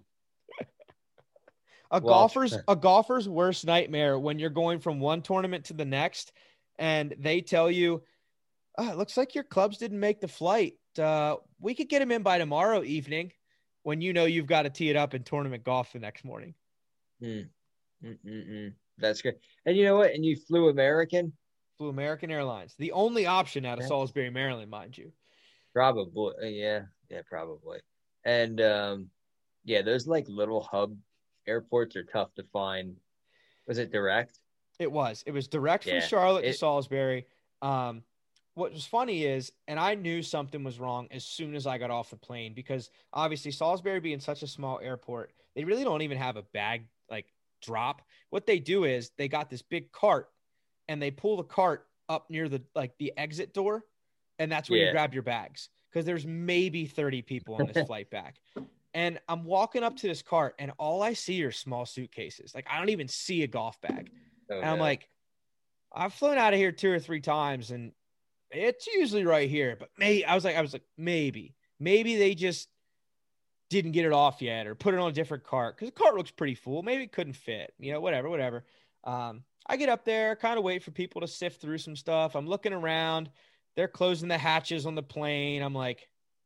A Well, golfer's a golfer's worst nightmare when you're going from one tournament to the next, and they tell you, oh, "It looks like your clubs didn't make the flight. Uh, we could get them in by tomorrow evening," when you know you've got to tee it up in tournament golf the next morning. mm, mm, mm, mm. That's great. And you know what? And you flew American? Flew American Airlines, the only option out of Yeah. Salisbury, Maryland, mind you. Probably. uh, Yeah. Yeah, probably. And um, yeah, those like little hub airports are tough to find. Was it direct? It was. It was direct from Yeah, Charlotte to it- Salisbury. Um, what was funny is, and I knew something was wrong as soon as I got off the plane, because obviously Salisbury being such a small airport, they really don't even have a bag like drop. What they do is they got this big cart, and they pull the cart up near the like the exit door, and that's where you Yeah. grab your bags, because there's maybe thirty people on this flight back. And I'm walking up to this cart, and all I see are small suitcases. Like, I don't even see a golf bag. Oh, And I'm no. like, I've flown out of here two or three times, and it's usually right here. But may I was like, I was like, maybe, maybe they just didn't get it off yet, or put it on a different cart, because the cart looks pretty full. Maybe it couldn't fit, you know, whatever, whatever. Um, I get up there, kind of wait for people to sift through some stuff. I'm looking around. They're closing the hatches on the plane. I'm like,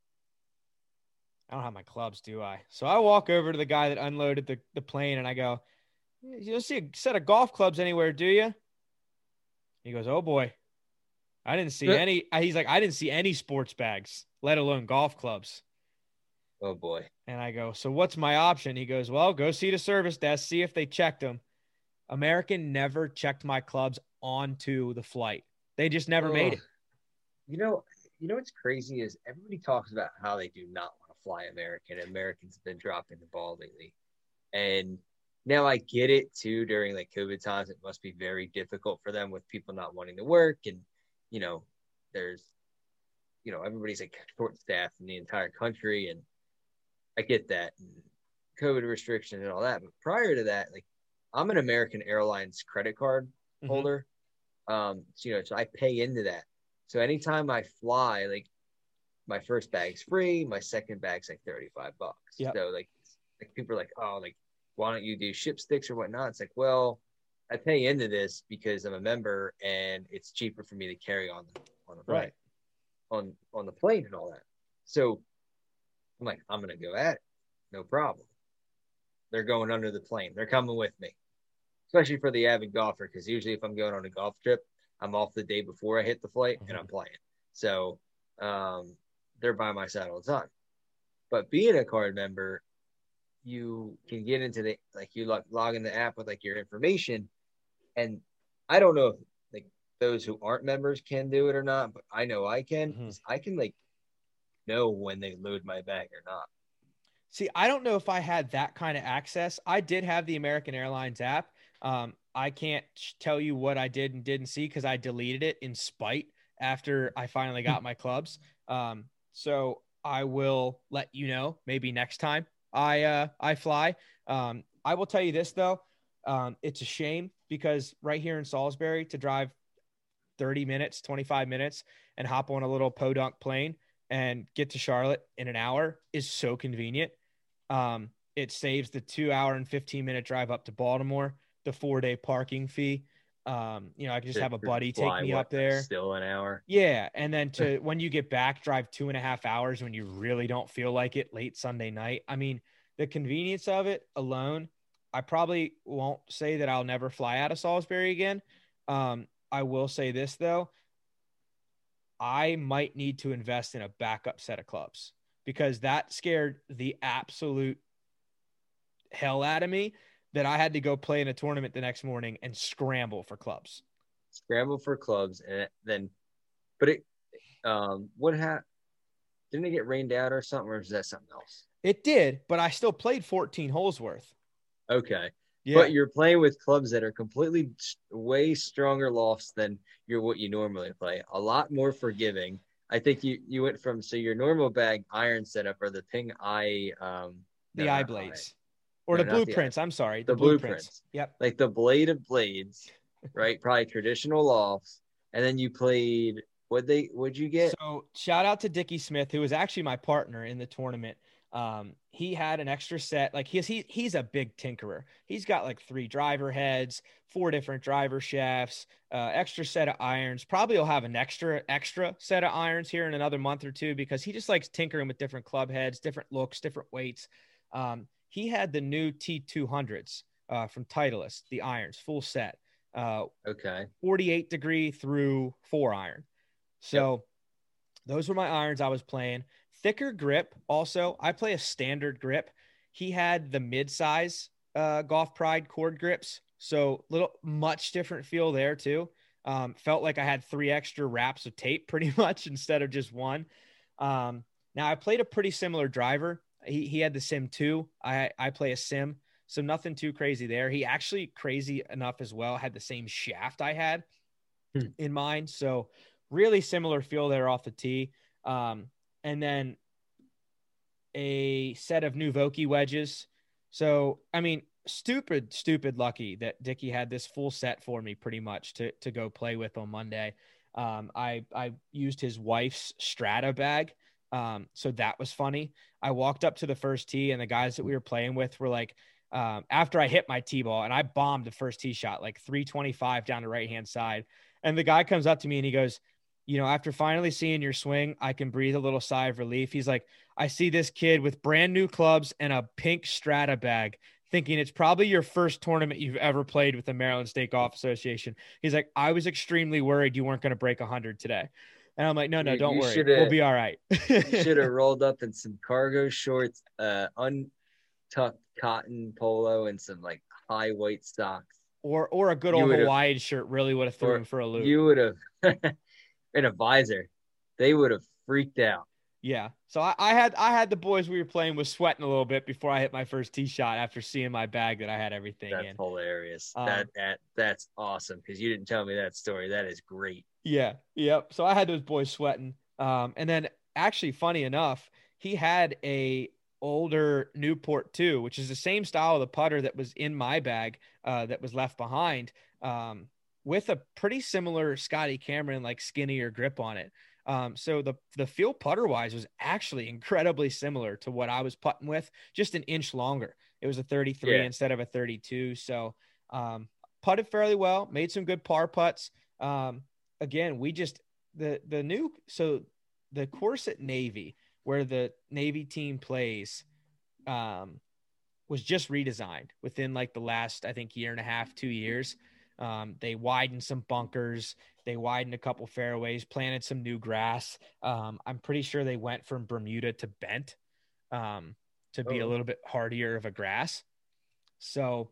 I don't have my clubs, do I? So I walk over to the guy that unloaded the, the plane, and I go, "You don't see a set of golf clubs anywhere, do you?" He goes, "Oh boy, I didn't see Yeah. any." He's like, "I didn't see any sports bags, let alone golf clubs." Oh boy. And I go, "So what's my option?" He goes, "Well, go see the service desk, see if they checked them." American never checked my clubs onto the flight. They just never made it. Ugh. You know, you know what's crazy is everybody talks about how they do not want to fly American. Americans have been dropping the ball lately. And now I get it too. During like COVID times, it must be very difficult for them with people not wanting to work. And, you know, there's, you know, everybody's like short staffed in the entire country. And I get that. And COVID restrictions and all that. But prior to that, like, I'm an American Airlines credit card Mhm. holder. Um, so, you know, so I pay into that. So anytime I fly, like my first bag's free, my second bag's like thirty-five bucks. Yep. So like, like people are like, oh, like, why don't you do ship sticks or whatnot? It's like, well, I pay into this because I'm a member and it's cheaper for me to carry on the on the plane, Right. on on the plane and all that. So I'm like, I'm gonna go at it, no problem. They're going under the plane. They're coming with me, especially for the avid golfer, because usually if I'm going on a golf trip, I'm off the day before I hit the flight and I'm playing. So um, they're by my side all the time. But being a card member, you can get into the, like you log, log in the app with like your information. And I don't know if like those who aren't members can do it or not, but I know I can. Mhm. I can like know when they load my bag or not. See, I don't know if I had that kind of access. I did have the American Airlines app. Um, I can't tell you what I did and didn't see because I deleted it in spite after I finally got my clubs. Um, so I will let you know maybe next time I uh, I fly. Um, I will tell you this though, um, it's a shame because right here in Salisbury to drive thirty minutes, twenty-five minutes, and hop on a little podunk plane and get to Charlotte in an hour is so convenient. Um, it saves the two hour and fifteen minute drive up to Baltimore, the four day parking fee. Um, you know, I can just To have a buddy take fly, me what, up there. Still an hour. Yeah. And then to when you get back, drive two and a half hours when you really don't feel like it late Sunday night. I mean, the convenience of it alone, I probably won't say that I'll never fly out of Salisbury again. Um, I will say this though. I might need to invest in a backup set of clubs because that scared the absolute hell out of me that I had to go play in a tournament the next morning and scramble for clubs. Scramble for clubs. And then, but it, um, what happened? Didn't it get rained out or something, or is that something else? It did, but I still played fourteen holes worth. Okay. Yeah. But you're playing with clubs that are completely way stronger lofts than you're what you normally play. A lot more forgiving. I think you, you went from, so your normal bag iron setup or the Ping Eye, um, the no, eye blades or no, the not the blueprints. eye. I'm sorry. The, The, blueprints. blueprints. Yep. Like the blade of blades, right? Probably traditional lofts. And then you played, what they, what'd you get? So shout out to Dickie Smith, who was actually my partner in the tournament. Um, he had an extra set. Like he's, he, he's a big tinkerer. He's got like three driver heads, four different driver shafts, uh, extra set of irons. Probably he'll have an extra, extra set of irons here in another month or two, because he just likes tinkering with different club heads, different looks, different weights. Um, he had the new T two hundreds, uh, from Titleist, the irons, full set, uh, okay, forty-eight degree through four iron. So yep. Those were my irons I was playing. Thicker grip. Also, I play a standard grip. He had the mid-size uh, Golf Pride cord grips. So little, much different feel there too. Um, felt like I had three extra wraps of tape pretty much instead of just one. Um, now I played a pretty similar driver. He, he had the Sim two. I, I play a Sim. So nothing too crazy there. He actually, crazy enough as well, had the same shaft I had hmm. in mind. So really similar feel there off the tee. Um, and then a set of new Vokey wedges. So, I mean, stupid, stupid lucky that Dickie had this full set for me pretty much to, to go play with on Monday. Um, I, I used his wife's Strata bag. Um, so that was funny. I walked up to the first tee and the guys that we were playing with were like, um, after I hit my tee ball and I bombed the first tee shot, like three twenty-five down the right-hand side. And the guy comes up to me and he goes, you know, after finally seeing your swing, I can breathe a little sigh of relief. He's like, I see this kid with brand new clubs and a pink Strata bag, thinking it's probably your first tournament you've ever played with the Maryland State Golf Association. He's like, I was extremely worried you weren't going to break one hundred today. And I'm like, no, no, you, don't you worry. We'll be all right. You should have rolled up in some cargo shorts, uh, untucked cotton polo, and some like high white socks. Or or a good old Hawaiian shirt really would have threw him for a loop. You would have in a visor. They would have freaked out. Yeah. So I, I had I had the boys we were playing with sweating a little bit before I hit my first tee shot after seeing my bag that I had everything that's in. That's hilarious. Um, that that that's awesome because you didn't tell me that story. That is great. Yeah. Yep. So I had those boys sweating. Um, and then actually, funny enough, he had a older Newport two, which is the same style of the putter that was in my bag, uh, that was left behind, um, with a pretty similar Scotty Cameron, like skinnier grip on it. Um, so the, the feel putter wise was actually incredibly similar to what I was putting with, just an inch longer. It was a thirty-three yeah. instead of a thirty-two. So, um, putted fairly well, made some good par putts. Um, again, we just, the, the new, so the course at Navy where the Navy team plays, um, was just redesigned within like the last, I think, year and a half, two years. Um, they widened some bunkers. They widened a couple fairways, planted some new grass. Um, I'm pretty sure they went from Bermuda to bent, um, to be oh. a little bit hardier of a grass. So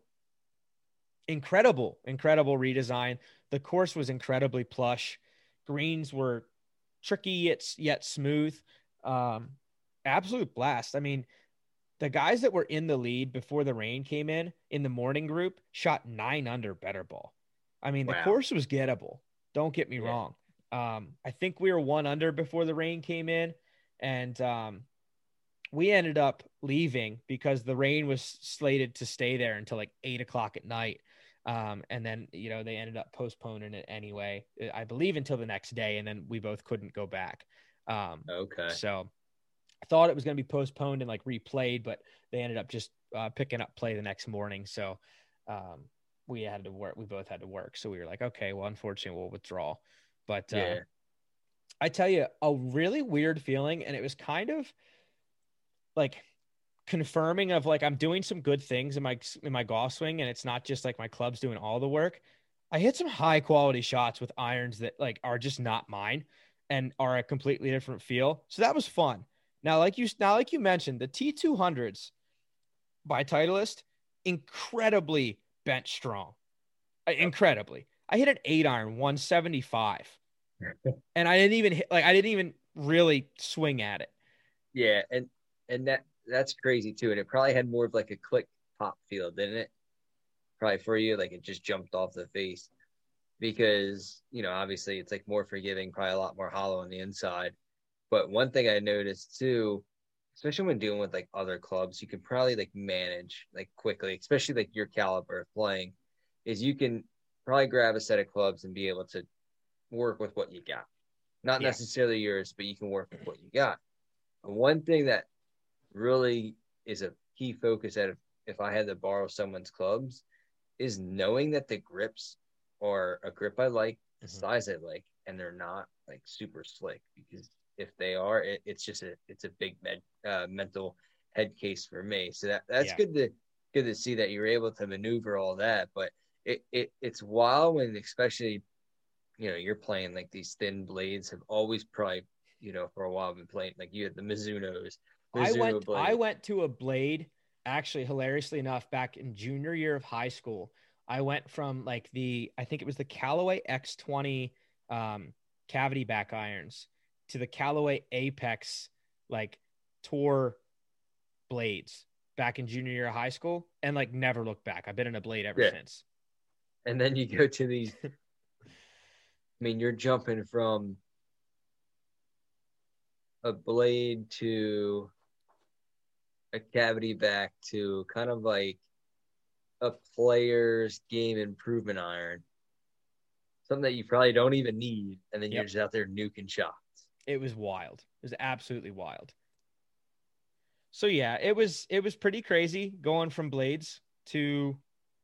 incredible, incredible redesign. The course was incredibly plush. Greens were tricky yet, yet smooth. Um, absolute blast. I mean, the guys that were in the lead before the rain came in, in the morning group, shot nine under better ball. I mean, the Wow. course was gettable. Don't get me Yeah. wrong. Um, I think we were one under before the rain came in, and um, we ended up leaving because the rain was slated to stay there until like eight o'clock at night. Um, and then, you know, they ended up postponing it anyway, I believe until the next day. And then we both couldn't go back. Um, Okay. So I thought it was going to be postponed and like replayed, but they ended up just uh, picking up play the next morning. So um, we had to work. We both had to work. So we were like, okay, well, unfortunately we'll withdraw. But uh, Yeah. I tell you, a really weird feeling. And it was kind of like confirming of like, I'm doing some good things in my, in my golf swing. And it's not just like my club's doing all the work. I hit some high quality shots with irons that like are just not mine and are a completely different feel. So that was fun. Now, like you, now, like you mentioned, the T two hundreds by Titleist, incredibly bench strong, uh, incredibly. I hit an eight iron, one seventy-five, and I didn't even hit, like, I didn't even really swing at it. Yeah, and and that that's crazy too. And it probably had more of like a click pop feel, didn't it? Probably for you, like it just jumped off the face because, you know, obviously it's like more forgiving, probably a lot more hollow on the inside. But one thing I noticed too, especially when dealing with like other clubs, you can probably like manage like quickly, especially like your caliber of playing, is you can probably grab a set of clubs and be able to work with what you got. Not Yeah. necessarily yours, but you can work with what you got. And one thing that really is a key focus at if, if I had to borrow someone's clubs is knowing that the grips are a grip I like, the Mhm. size I like, and they're not like super slick, because if they are, it, it's just a it's a big med, uh, mental head case for me. So that that's Yeah. good to good to see that you're able to maneuver all that. But it, it it's wild when, especially, you know, you're playing like these thin blades have always probably, you know, for a while been playing like you had the Mizuno's. I Mizuno went, blade. I went to a blade, actually, hilariously enough, back in junior year of high school. I went from like the, I think it was the Callaway X twenty um, cavity back irons to the Callaway Apex like tour blades back in junior year of high school, and like never looked back. I've been in a blade ever Yeah. since. And then you go to these. I mean, you're jumping from a blade to a cavity back to kind of like a player's game improvement iron, something that you probably don't even need, and then Yep. you're just out there nuking shots. It was wild. It was absolutely wild. So yeah, it was it was pretty crazy going from blades to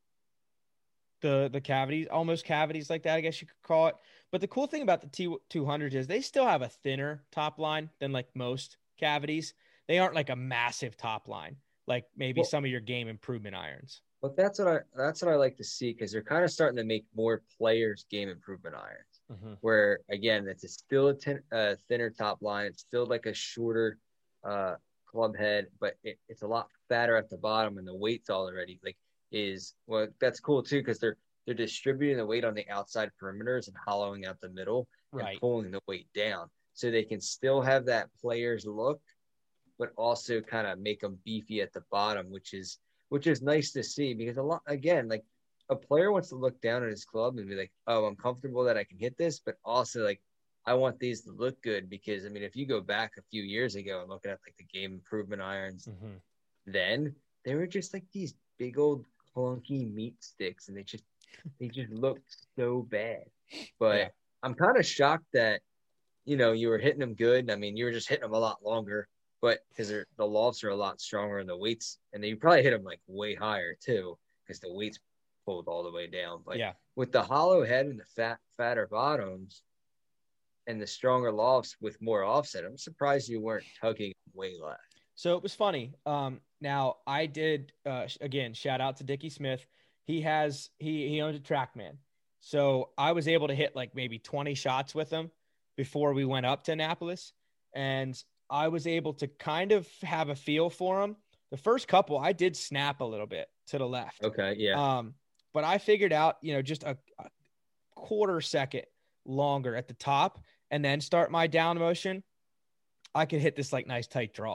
the the cavities, almost cavities like that, I guess you could call it. But the cool thing about the T two hundred is they still have a thinner top line than like most cavities. They aren't like a massive top line, like maybe Well, some of your game improvement irons. But that's what I that's what I like to see, because they're kind of starting to make more players game improvement irons. Mm-hmm. Where again, it's a still a ten, uh, thinner top line. It's still like a shorter uh, club head, but it, it's a lot fatter at the bottom, and the weight's already like is well. That's cool too, because they're they're distributing the weight on the outside perimeters and hollowing out the middle and Right. pulling the weight down, so they can still have that player's look, but also kind of make them beefy at the bottom, which is which is nice to see, because a lot, again, like a player wants to look down at his club and be like, oh, I'm comfortable that I can hit this, but also like, I want these to look good, because I mean, if you go back a few years ago and looking at like the game improvement irons, Mm-hmm. then they were just like these big old clunky meat sticks, and they just, they just looked so bad. But Yeah. I'm kind of shocked that, you know, you were hitting them good. I mean, you were just hitting them a lot longer, but because the lofts are a lot stronger and the weights, and you probably hit them like way higher too, because the weights pulled all the way down. But Yeah. with the hollow head and the fat, fatter bottoms and the stronger lofts with more offset, I'm surprised you weren't tugging way left. So it was funny. Um, now I did, uh, again, shout out to Dickie Smith. He has, he, he owns a TrackMan. So I was able to hit like maybe twenty shots with him before we went up to Annapolis. And I was able to kind of have a feel for him. The first couple, I did snap a little bit to the left. Okay. Yeah. Um, but I figured out, you know, just a, a quarter second longer at the top and then start my down motion, I could hit this like nice tight draw.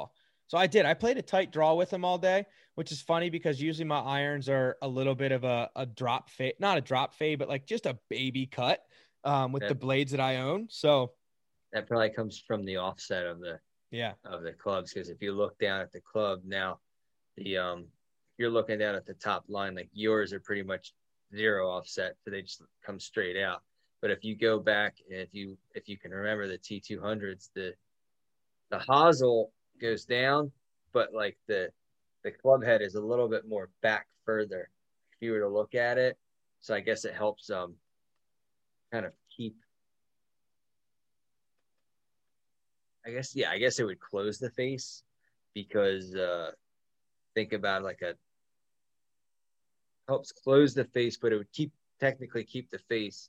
So I did. I played a tight draw with them all day, which is funny because usually my irons are a little bit of a, a drop fade, not a drop fade, but like just a baby cut um, with That, the blades that I own. So that probably comes from the offset of the yeah, of the clubs, because if you look down at the club now, the um you're looking down at the top line, like yours are pretty much zero offset, so they just come straight out. But if you go back, if you if you can remember the T two hundreds, the the hosel goes down, but like the the club head is a little bit more back further if you were to look at it. So I guess it helps um kind of keep. I guess yeah, I guess it would close the face, because uh think about like a helps close the face, but it would keep technically keep the face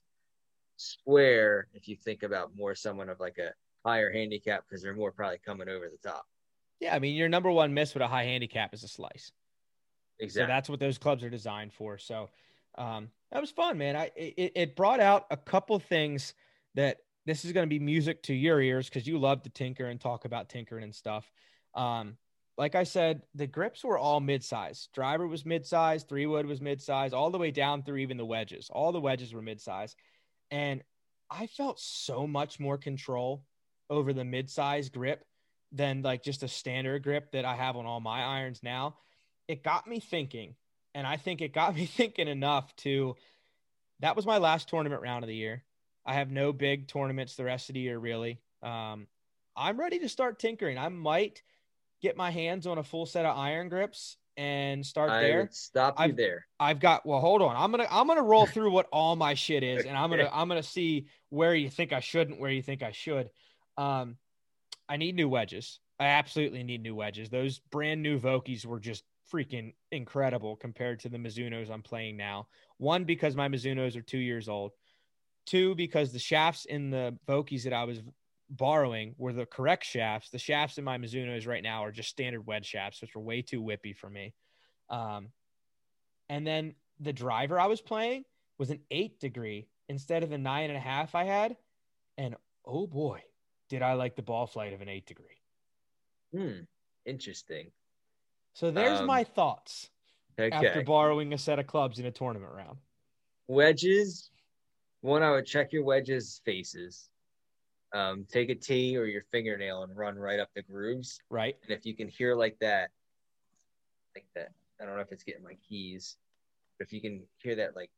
square if you think about more someone of like a higher handicap, because they're more probably coming over the top. yeah. I mean, your number one miss with a high handicap is a slice. Exactly. So that's what those clubs are designed for. So um, that was fun, man. I it, it brought out a couple things that this is going to be music to your ears because you love to tinker and talk about tinkering and stuff. Um, like I said, the grips were all mid-size. Driver was mid-size, three wood was mid-size, all the way down through even the wedges. All the wedges were mid-size. And I felt so much more control over the mid-size grip than like just a standard grip that I have on all my irons now. It got me thinking, and I think it got me thinking enough to, that was my last tournament round of the year. I have no big tournaments the rest of the year, really. Um, I'm ready to start tinkering. I might get my hands on a full set of iron grips and start I there. would stop you I've, there. I've got, well, hold on. I'm going to, I'm going to roll through what all my shit is. And I'm going to, I'm going to see where you think I shouldn't, where you think I should. Um, I need new wedges. I absolutely need new wedges. Those brand new Vokeys were just freaking incredible compared to the Mizunos I'm playing now. One, because my Mizunos are two years old. Two, because the shafts in the Vokeys that I was borrowing were the correct shafts. The shafts in my Mizunos right now are just standard wedge shafts, which are way too whippy for me. Um, and then the driver I was playing was an eight degree instead of the nine and a half I had. And oh boy, did I like the ball flight of an eight degree. Hmm. Interesting. So there's Um, my thoughts okay. after borrowing a set of clubs in a tournament round. Wedges. One, I would check your wedges faces. Um, take a tee or your fingernail and run right up the grooves. Right. And if you can hear like that, like that, I don't know if it's getting my keys, but if you can hear that like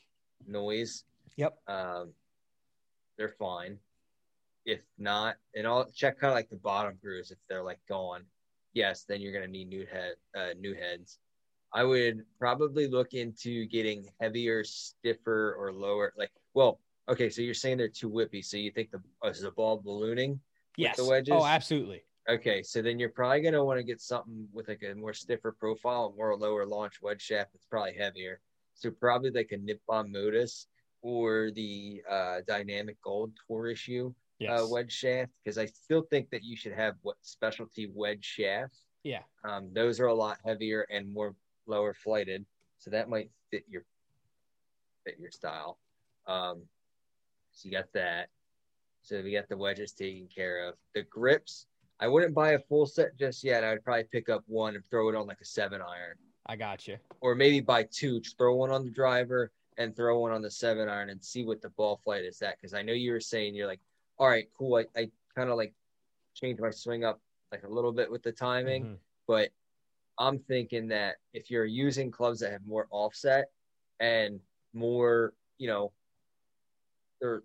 noise, Yep. um, they're fine. If not, and I'll check kind of like the bottom grooves if they're like gone. Yes, then you're gonna need new head, uh, new heads. I would probably look into getting heavier, stiffer, or lower. Like, well, okay, so you're saying they're too whippy. So you think the uh, is the ball ballooning Yes. with the wedges? Oh, absolutely. Okay, so then you're probably gonna want to get something with like a more stiffer profile, more lower launch wedge shaft that's probably heavier. So probably like a Nippon Modus or the uh, Dynamic Gold Tour issue Yes. uh, wedge shaft, because I still think that you should have what specialty wedge shafts. Yeah. Um, those are a lot heavier and more lower flighted, so that might fit your fit your style. Um, so you got that. So we got the wedges taken care of. The grips, I wouldn't buy a full set just yet. I would probably pick up one and throw it on like a seven iron. I got you. Or maybe buy two, just throw one on the driver and throw one on the seven iron and see what the ball flight is at. Because I know you were saying you're like, all right, cool. I, I kind of like changed my swing up like a little bit with the timing, Mhm. but I'm thinking that if you're using clubs that have more offset and more, you know, they're,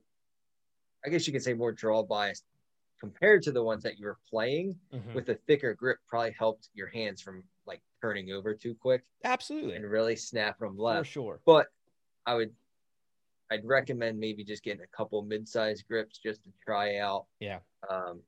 I guess you could say more draw bias compared to the ones that you were playing, Mhm. with a thicker grip probably helped your hands from like turning over too quick Absolutely. and really snapping them left. For sure. But I would, I'd recommend maybe just getting a couple mid-sized grips just to try out. Yeah. Um,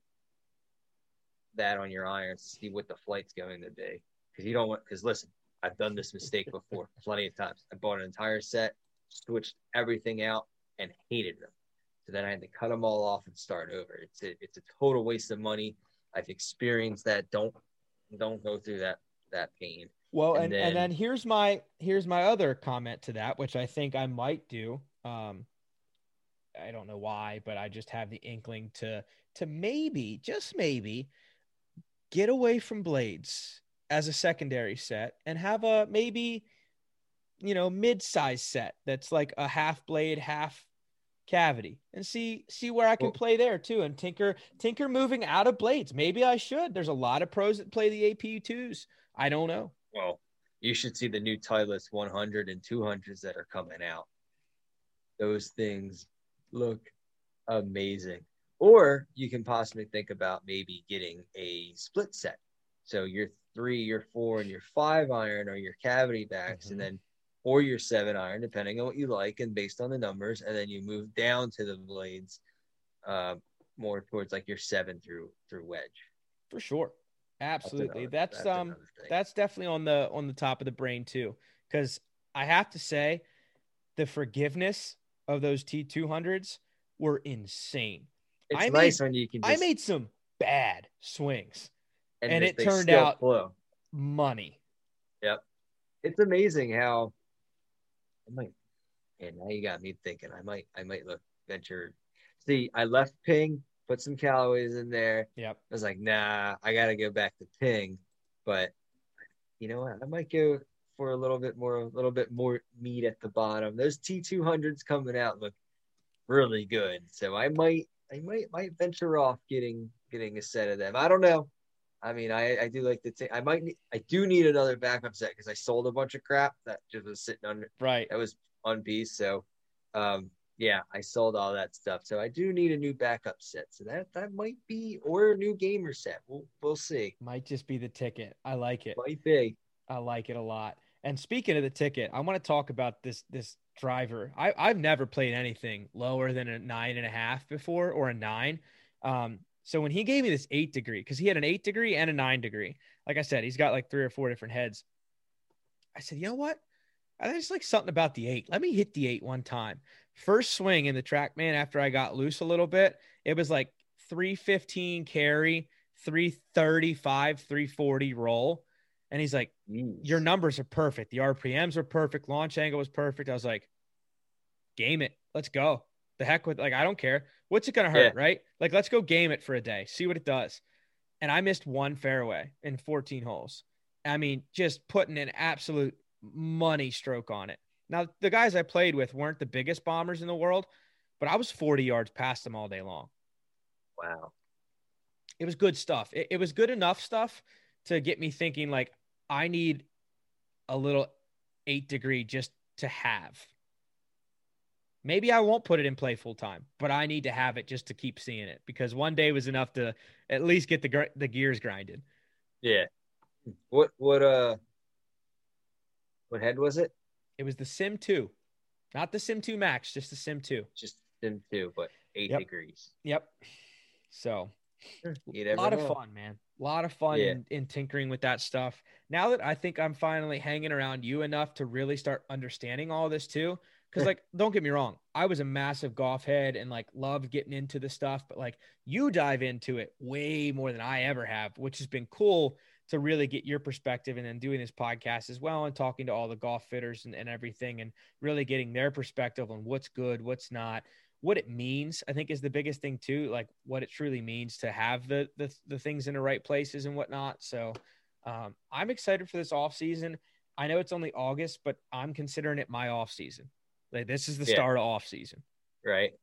that on your irons to see what the flight's going to be. Because you don't want, because listen, I've done this mistake before plenty of times. I bought an entire set, switched everything out, and hated them. So then I had to cut them all off and start over. It's a, it's a total waste of money. I've experienced that. Don't don't go through that that pain. Well, and, And and then, then- here's my here's my other comment to that, which I think I might do. Um, I don't know why, but I just have the inkling to to maybe, just maybe, get away from blades as a secondary set and have a maybe, you know, mid-size set that's like a half blade, half cavity, and see see where I can Well, play there too, and tinker tinker moving out of blades. Maybe I should. There's a lot of pros that play the A P U twos. I don't know. well, you should see the new Titleist one hundred and two hundreds that are coming out. Those things look amazing. Or you can possibly think about maybe getting a split set. So your three, your four, and your five iron are your cavity backs, Mm-hmm. and then or your seven iron, depending on what you like and based on the numbers, and then you move down to the blades, uh, more towards like your seven through through wedge. For sure. That's Absolutely. another That's that's um another thing. that's definitely on the on the top of the brain too. Because I have to say the forgiveness of those T two hundreds were insane. It's I made nice when you can I just made some bad swings and and just it they turned still out flow. money. Yep. It's amazing how I might and now you got me thinking I might I might look venture. See, I left Ping, put some Callaways in there. Yep. I was like, nah, I gotta go back to Ping. But you know what? I might go for a little bit more, a little bit more meat at the bottom. Those T two hundreds coming out look really good. So I might, I might, might venture off getting getting a set of them. I don't know. I mean, I I do like the. T- I might, need, I do need another backup set because I sold a bunch of crap that just was sitting under. Right. That was on piece. So, um, yeah, I sold all that stuff. So I do need a new backup set. So that that might be or a new gamer set. We'll we'll see. Might just be the ticket. I like it. Might be. I like it a lot. And speaking of the ticket, I want to talk about this this driver. I, I've never played anything lower than a nine and a half before or a nine. Um, so when he gave me this eight degree, because he had an eight degree and a nine degree, like I said, he's got like three or four different heads. I said, you know what? I just like something about the eight. Let me hit the eight one time. First swing in the TrackMan after I got loose a little bit, it was like three fifteen carry, three thirty-five, three forty roll. And he's like, Jeez. your numbers are perfect. The R P Ms are perfect. Launch angle was perfect. I was like, game it. Let's go. The heck with, like, I don't care. What's it going to hurt, Yeah. right? Like, let's go game it for a day. See what it does. And I missed one fairway in fourteen holes. I mean, just putting an absolute money stroke on it. Now, the guys I played with weren't the biggest bombers in the world, but I was forty yards past them all day long. Wow. It was good stuff. It, it was good enough stuff to get me thinking, like, I need a little eight degree just to have. Maybe I won't put it in play full time, but I need to have it just to keep seeing it because one day was enough to at least get the the gears grinded. Yeah. What what uh what head was it? It was the Sim two, not the Sim two Max, just the Sim two. Just Sim two, but eight Yep. degrees. Yep. So You a never lot know. of fun, man. A lot of fun Yeah. in, in tinkering with that stuff. Now that I think I'm finally hanging around you enough to really start understanding all this too. Cause like, don't get me wrong. I was a massive golf head and like loved getting into the stuff, but like you dive into it way more than I ever have, which has been cool to really get your perspective and then doing this podcast as well and talking to all the golf fitters and, and everything and really getting their perspective on what's good, what's not, what it means, I think is the biggest thing too, like what it truly means to have the the, the things in the right places and whatnot. So um, I'm excited for this off season. I know it's only August, but I'm considering it my off season. Like this is the Yeah. start of off season. Right.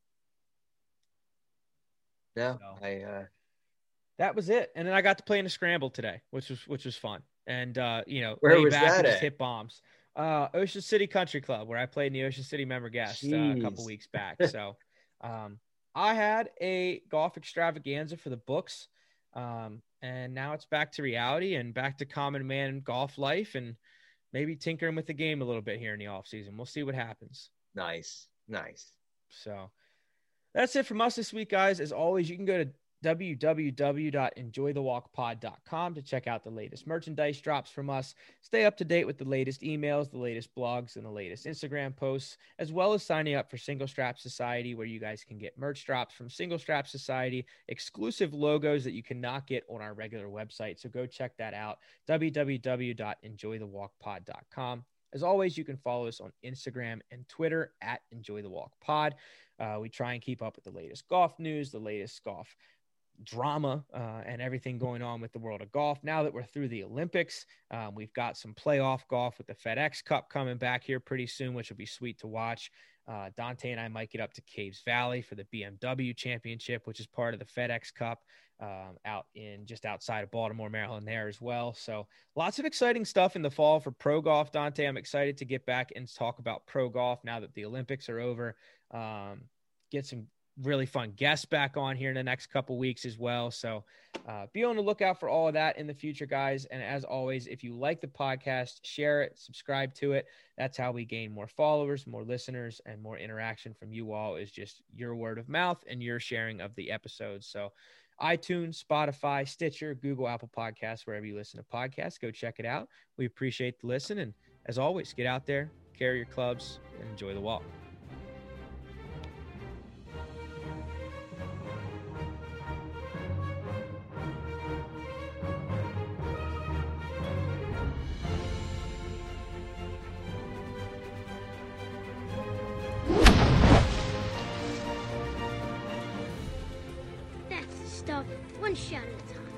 No, So. I uh That was it. And then I got to play in a scramble today, which was which was fun. And uh, you know, Where lay was back that and just at? hit bombs. Uh, Ocean City Country Club, where I played in the Ocean City member guest uh, a couple Jeez. weeks back. So um, I had a golf extravaganza for the books. Um, and now it's back to reality and back to common man golf life and maybe tinkering with the game a little bit here in the off season. We'll see what happens. Nice. Nice. So that's it from us this week, guys. As always, you can go to w w w dot enjoy the walk pod dot com to check out the latest merchandise drops from us. Stay up to date with the latest emails, the latest blogs, and the latest Instagram posts, as well as signing up for Single Strap Society, where you guys can get merch drops from Single Strap Society, exclusive logos that you cannot get on our regular website. So go check that out, w w w dot enjoy the walk pod dot com. As always, you can follow us on Instagram and Twitter at Enjoy the Walk Pod. Uh, we try and keep up with the latest golf news, the latest golf drama uh, and everything going on with the world of golf. Now that we're through the Olympics, um, we've got some playoff golf with the FedEx Cup coming back here pretty soon, which will be sweet to watch. Uh, Dante and I might get up to Caves Valley for the B M W Championship, which is part of the FedEx Cup, um, out in just outside of Baltimore, Maryland there as well. So lots of exciting stuff in the fall for pro golf, Dante. I'm excited to get back and talk about pro golf now that the Olympics are over. Um, get some really fun guests back on here in the next couple weeks as well. So uh, be on the lookout for all of that in the future, guys. And as always, if you like the podcast, share it, subscribe to it. That's how we gain more followers, more listeners, and more interaction from you all, is just your word of mouth and your sharing of the episodes. So iTunes, Spotify, Stitcher, Google, Apple Podcasts, wherever you listen to podcasts, go check it out. We appreciate the listen. And as always, get out there, carry your clubs, and enjoy the walk. One shot at a time.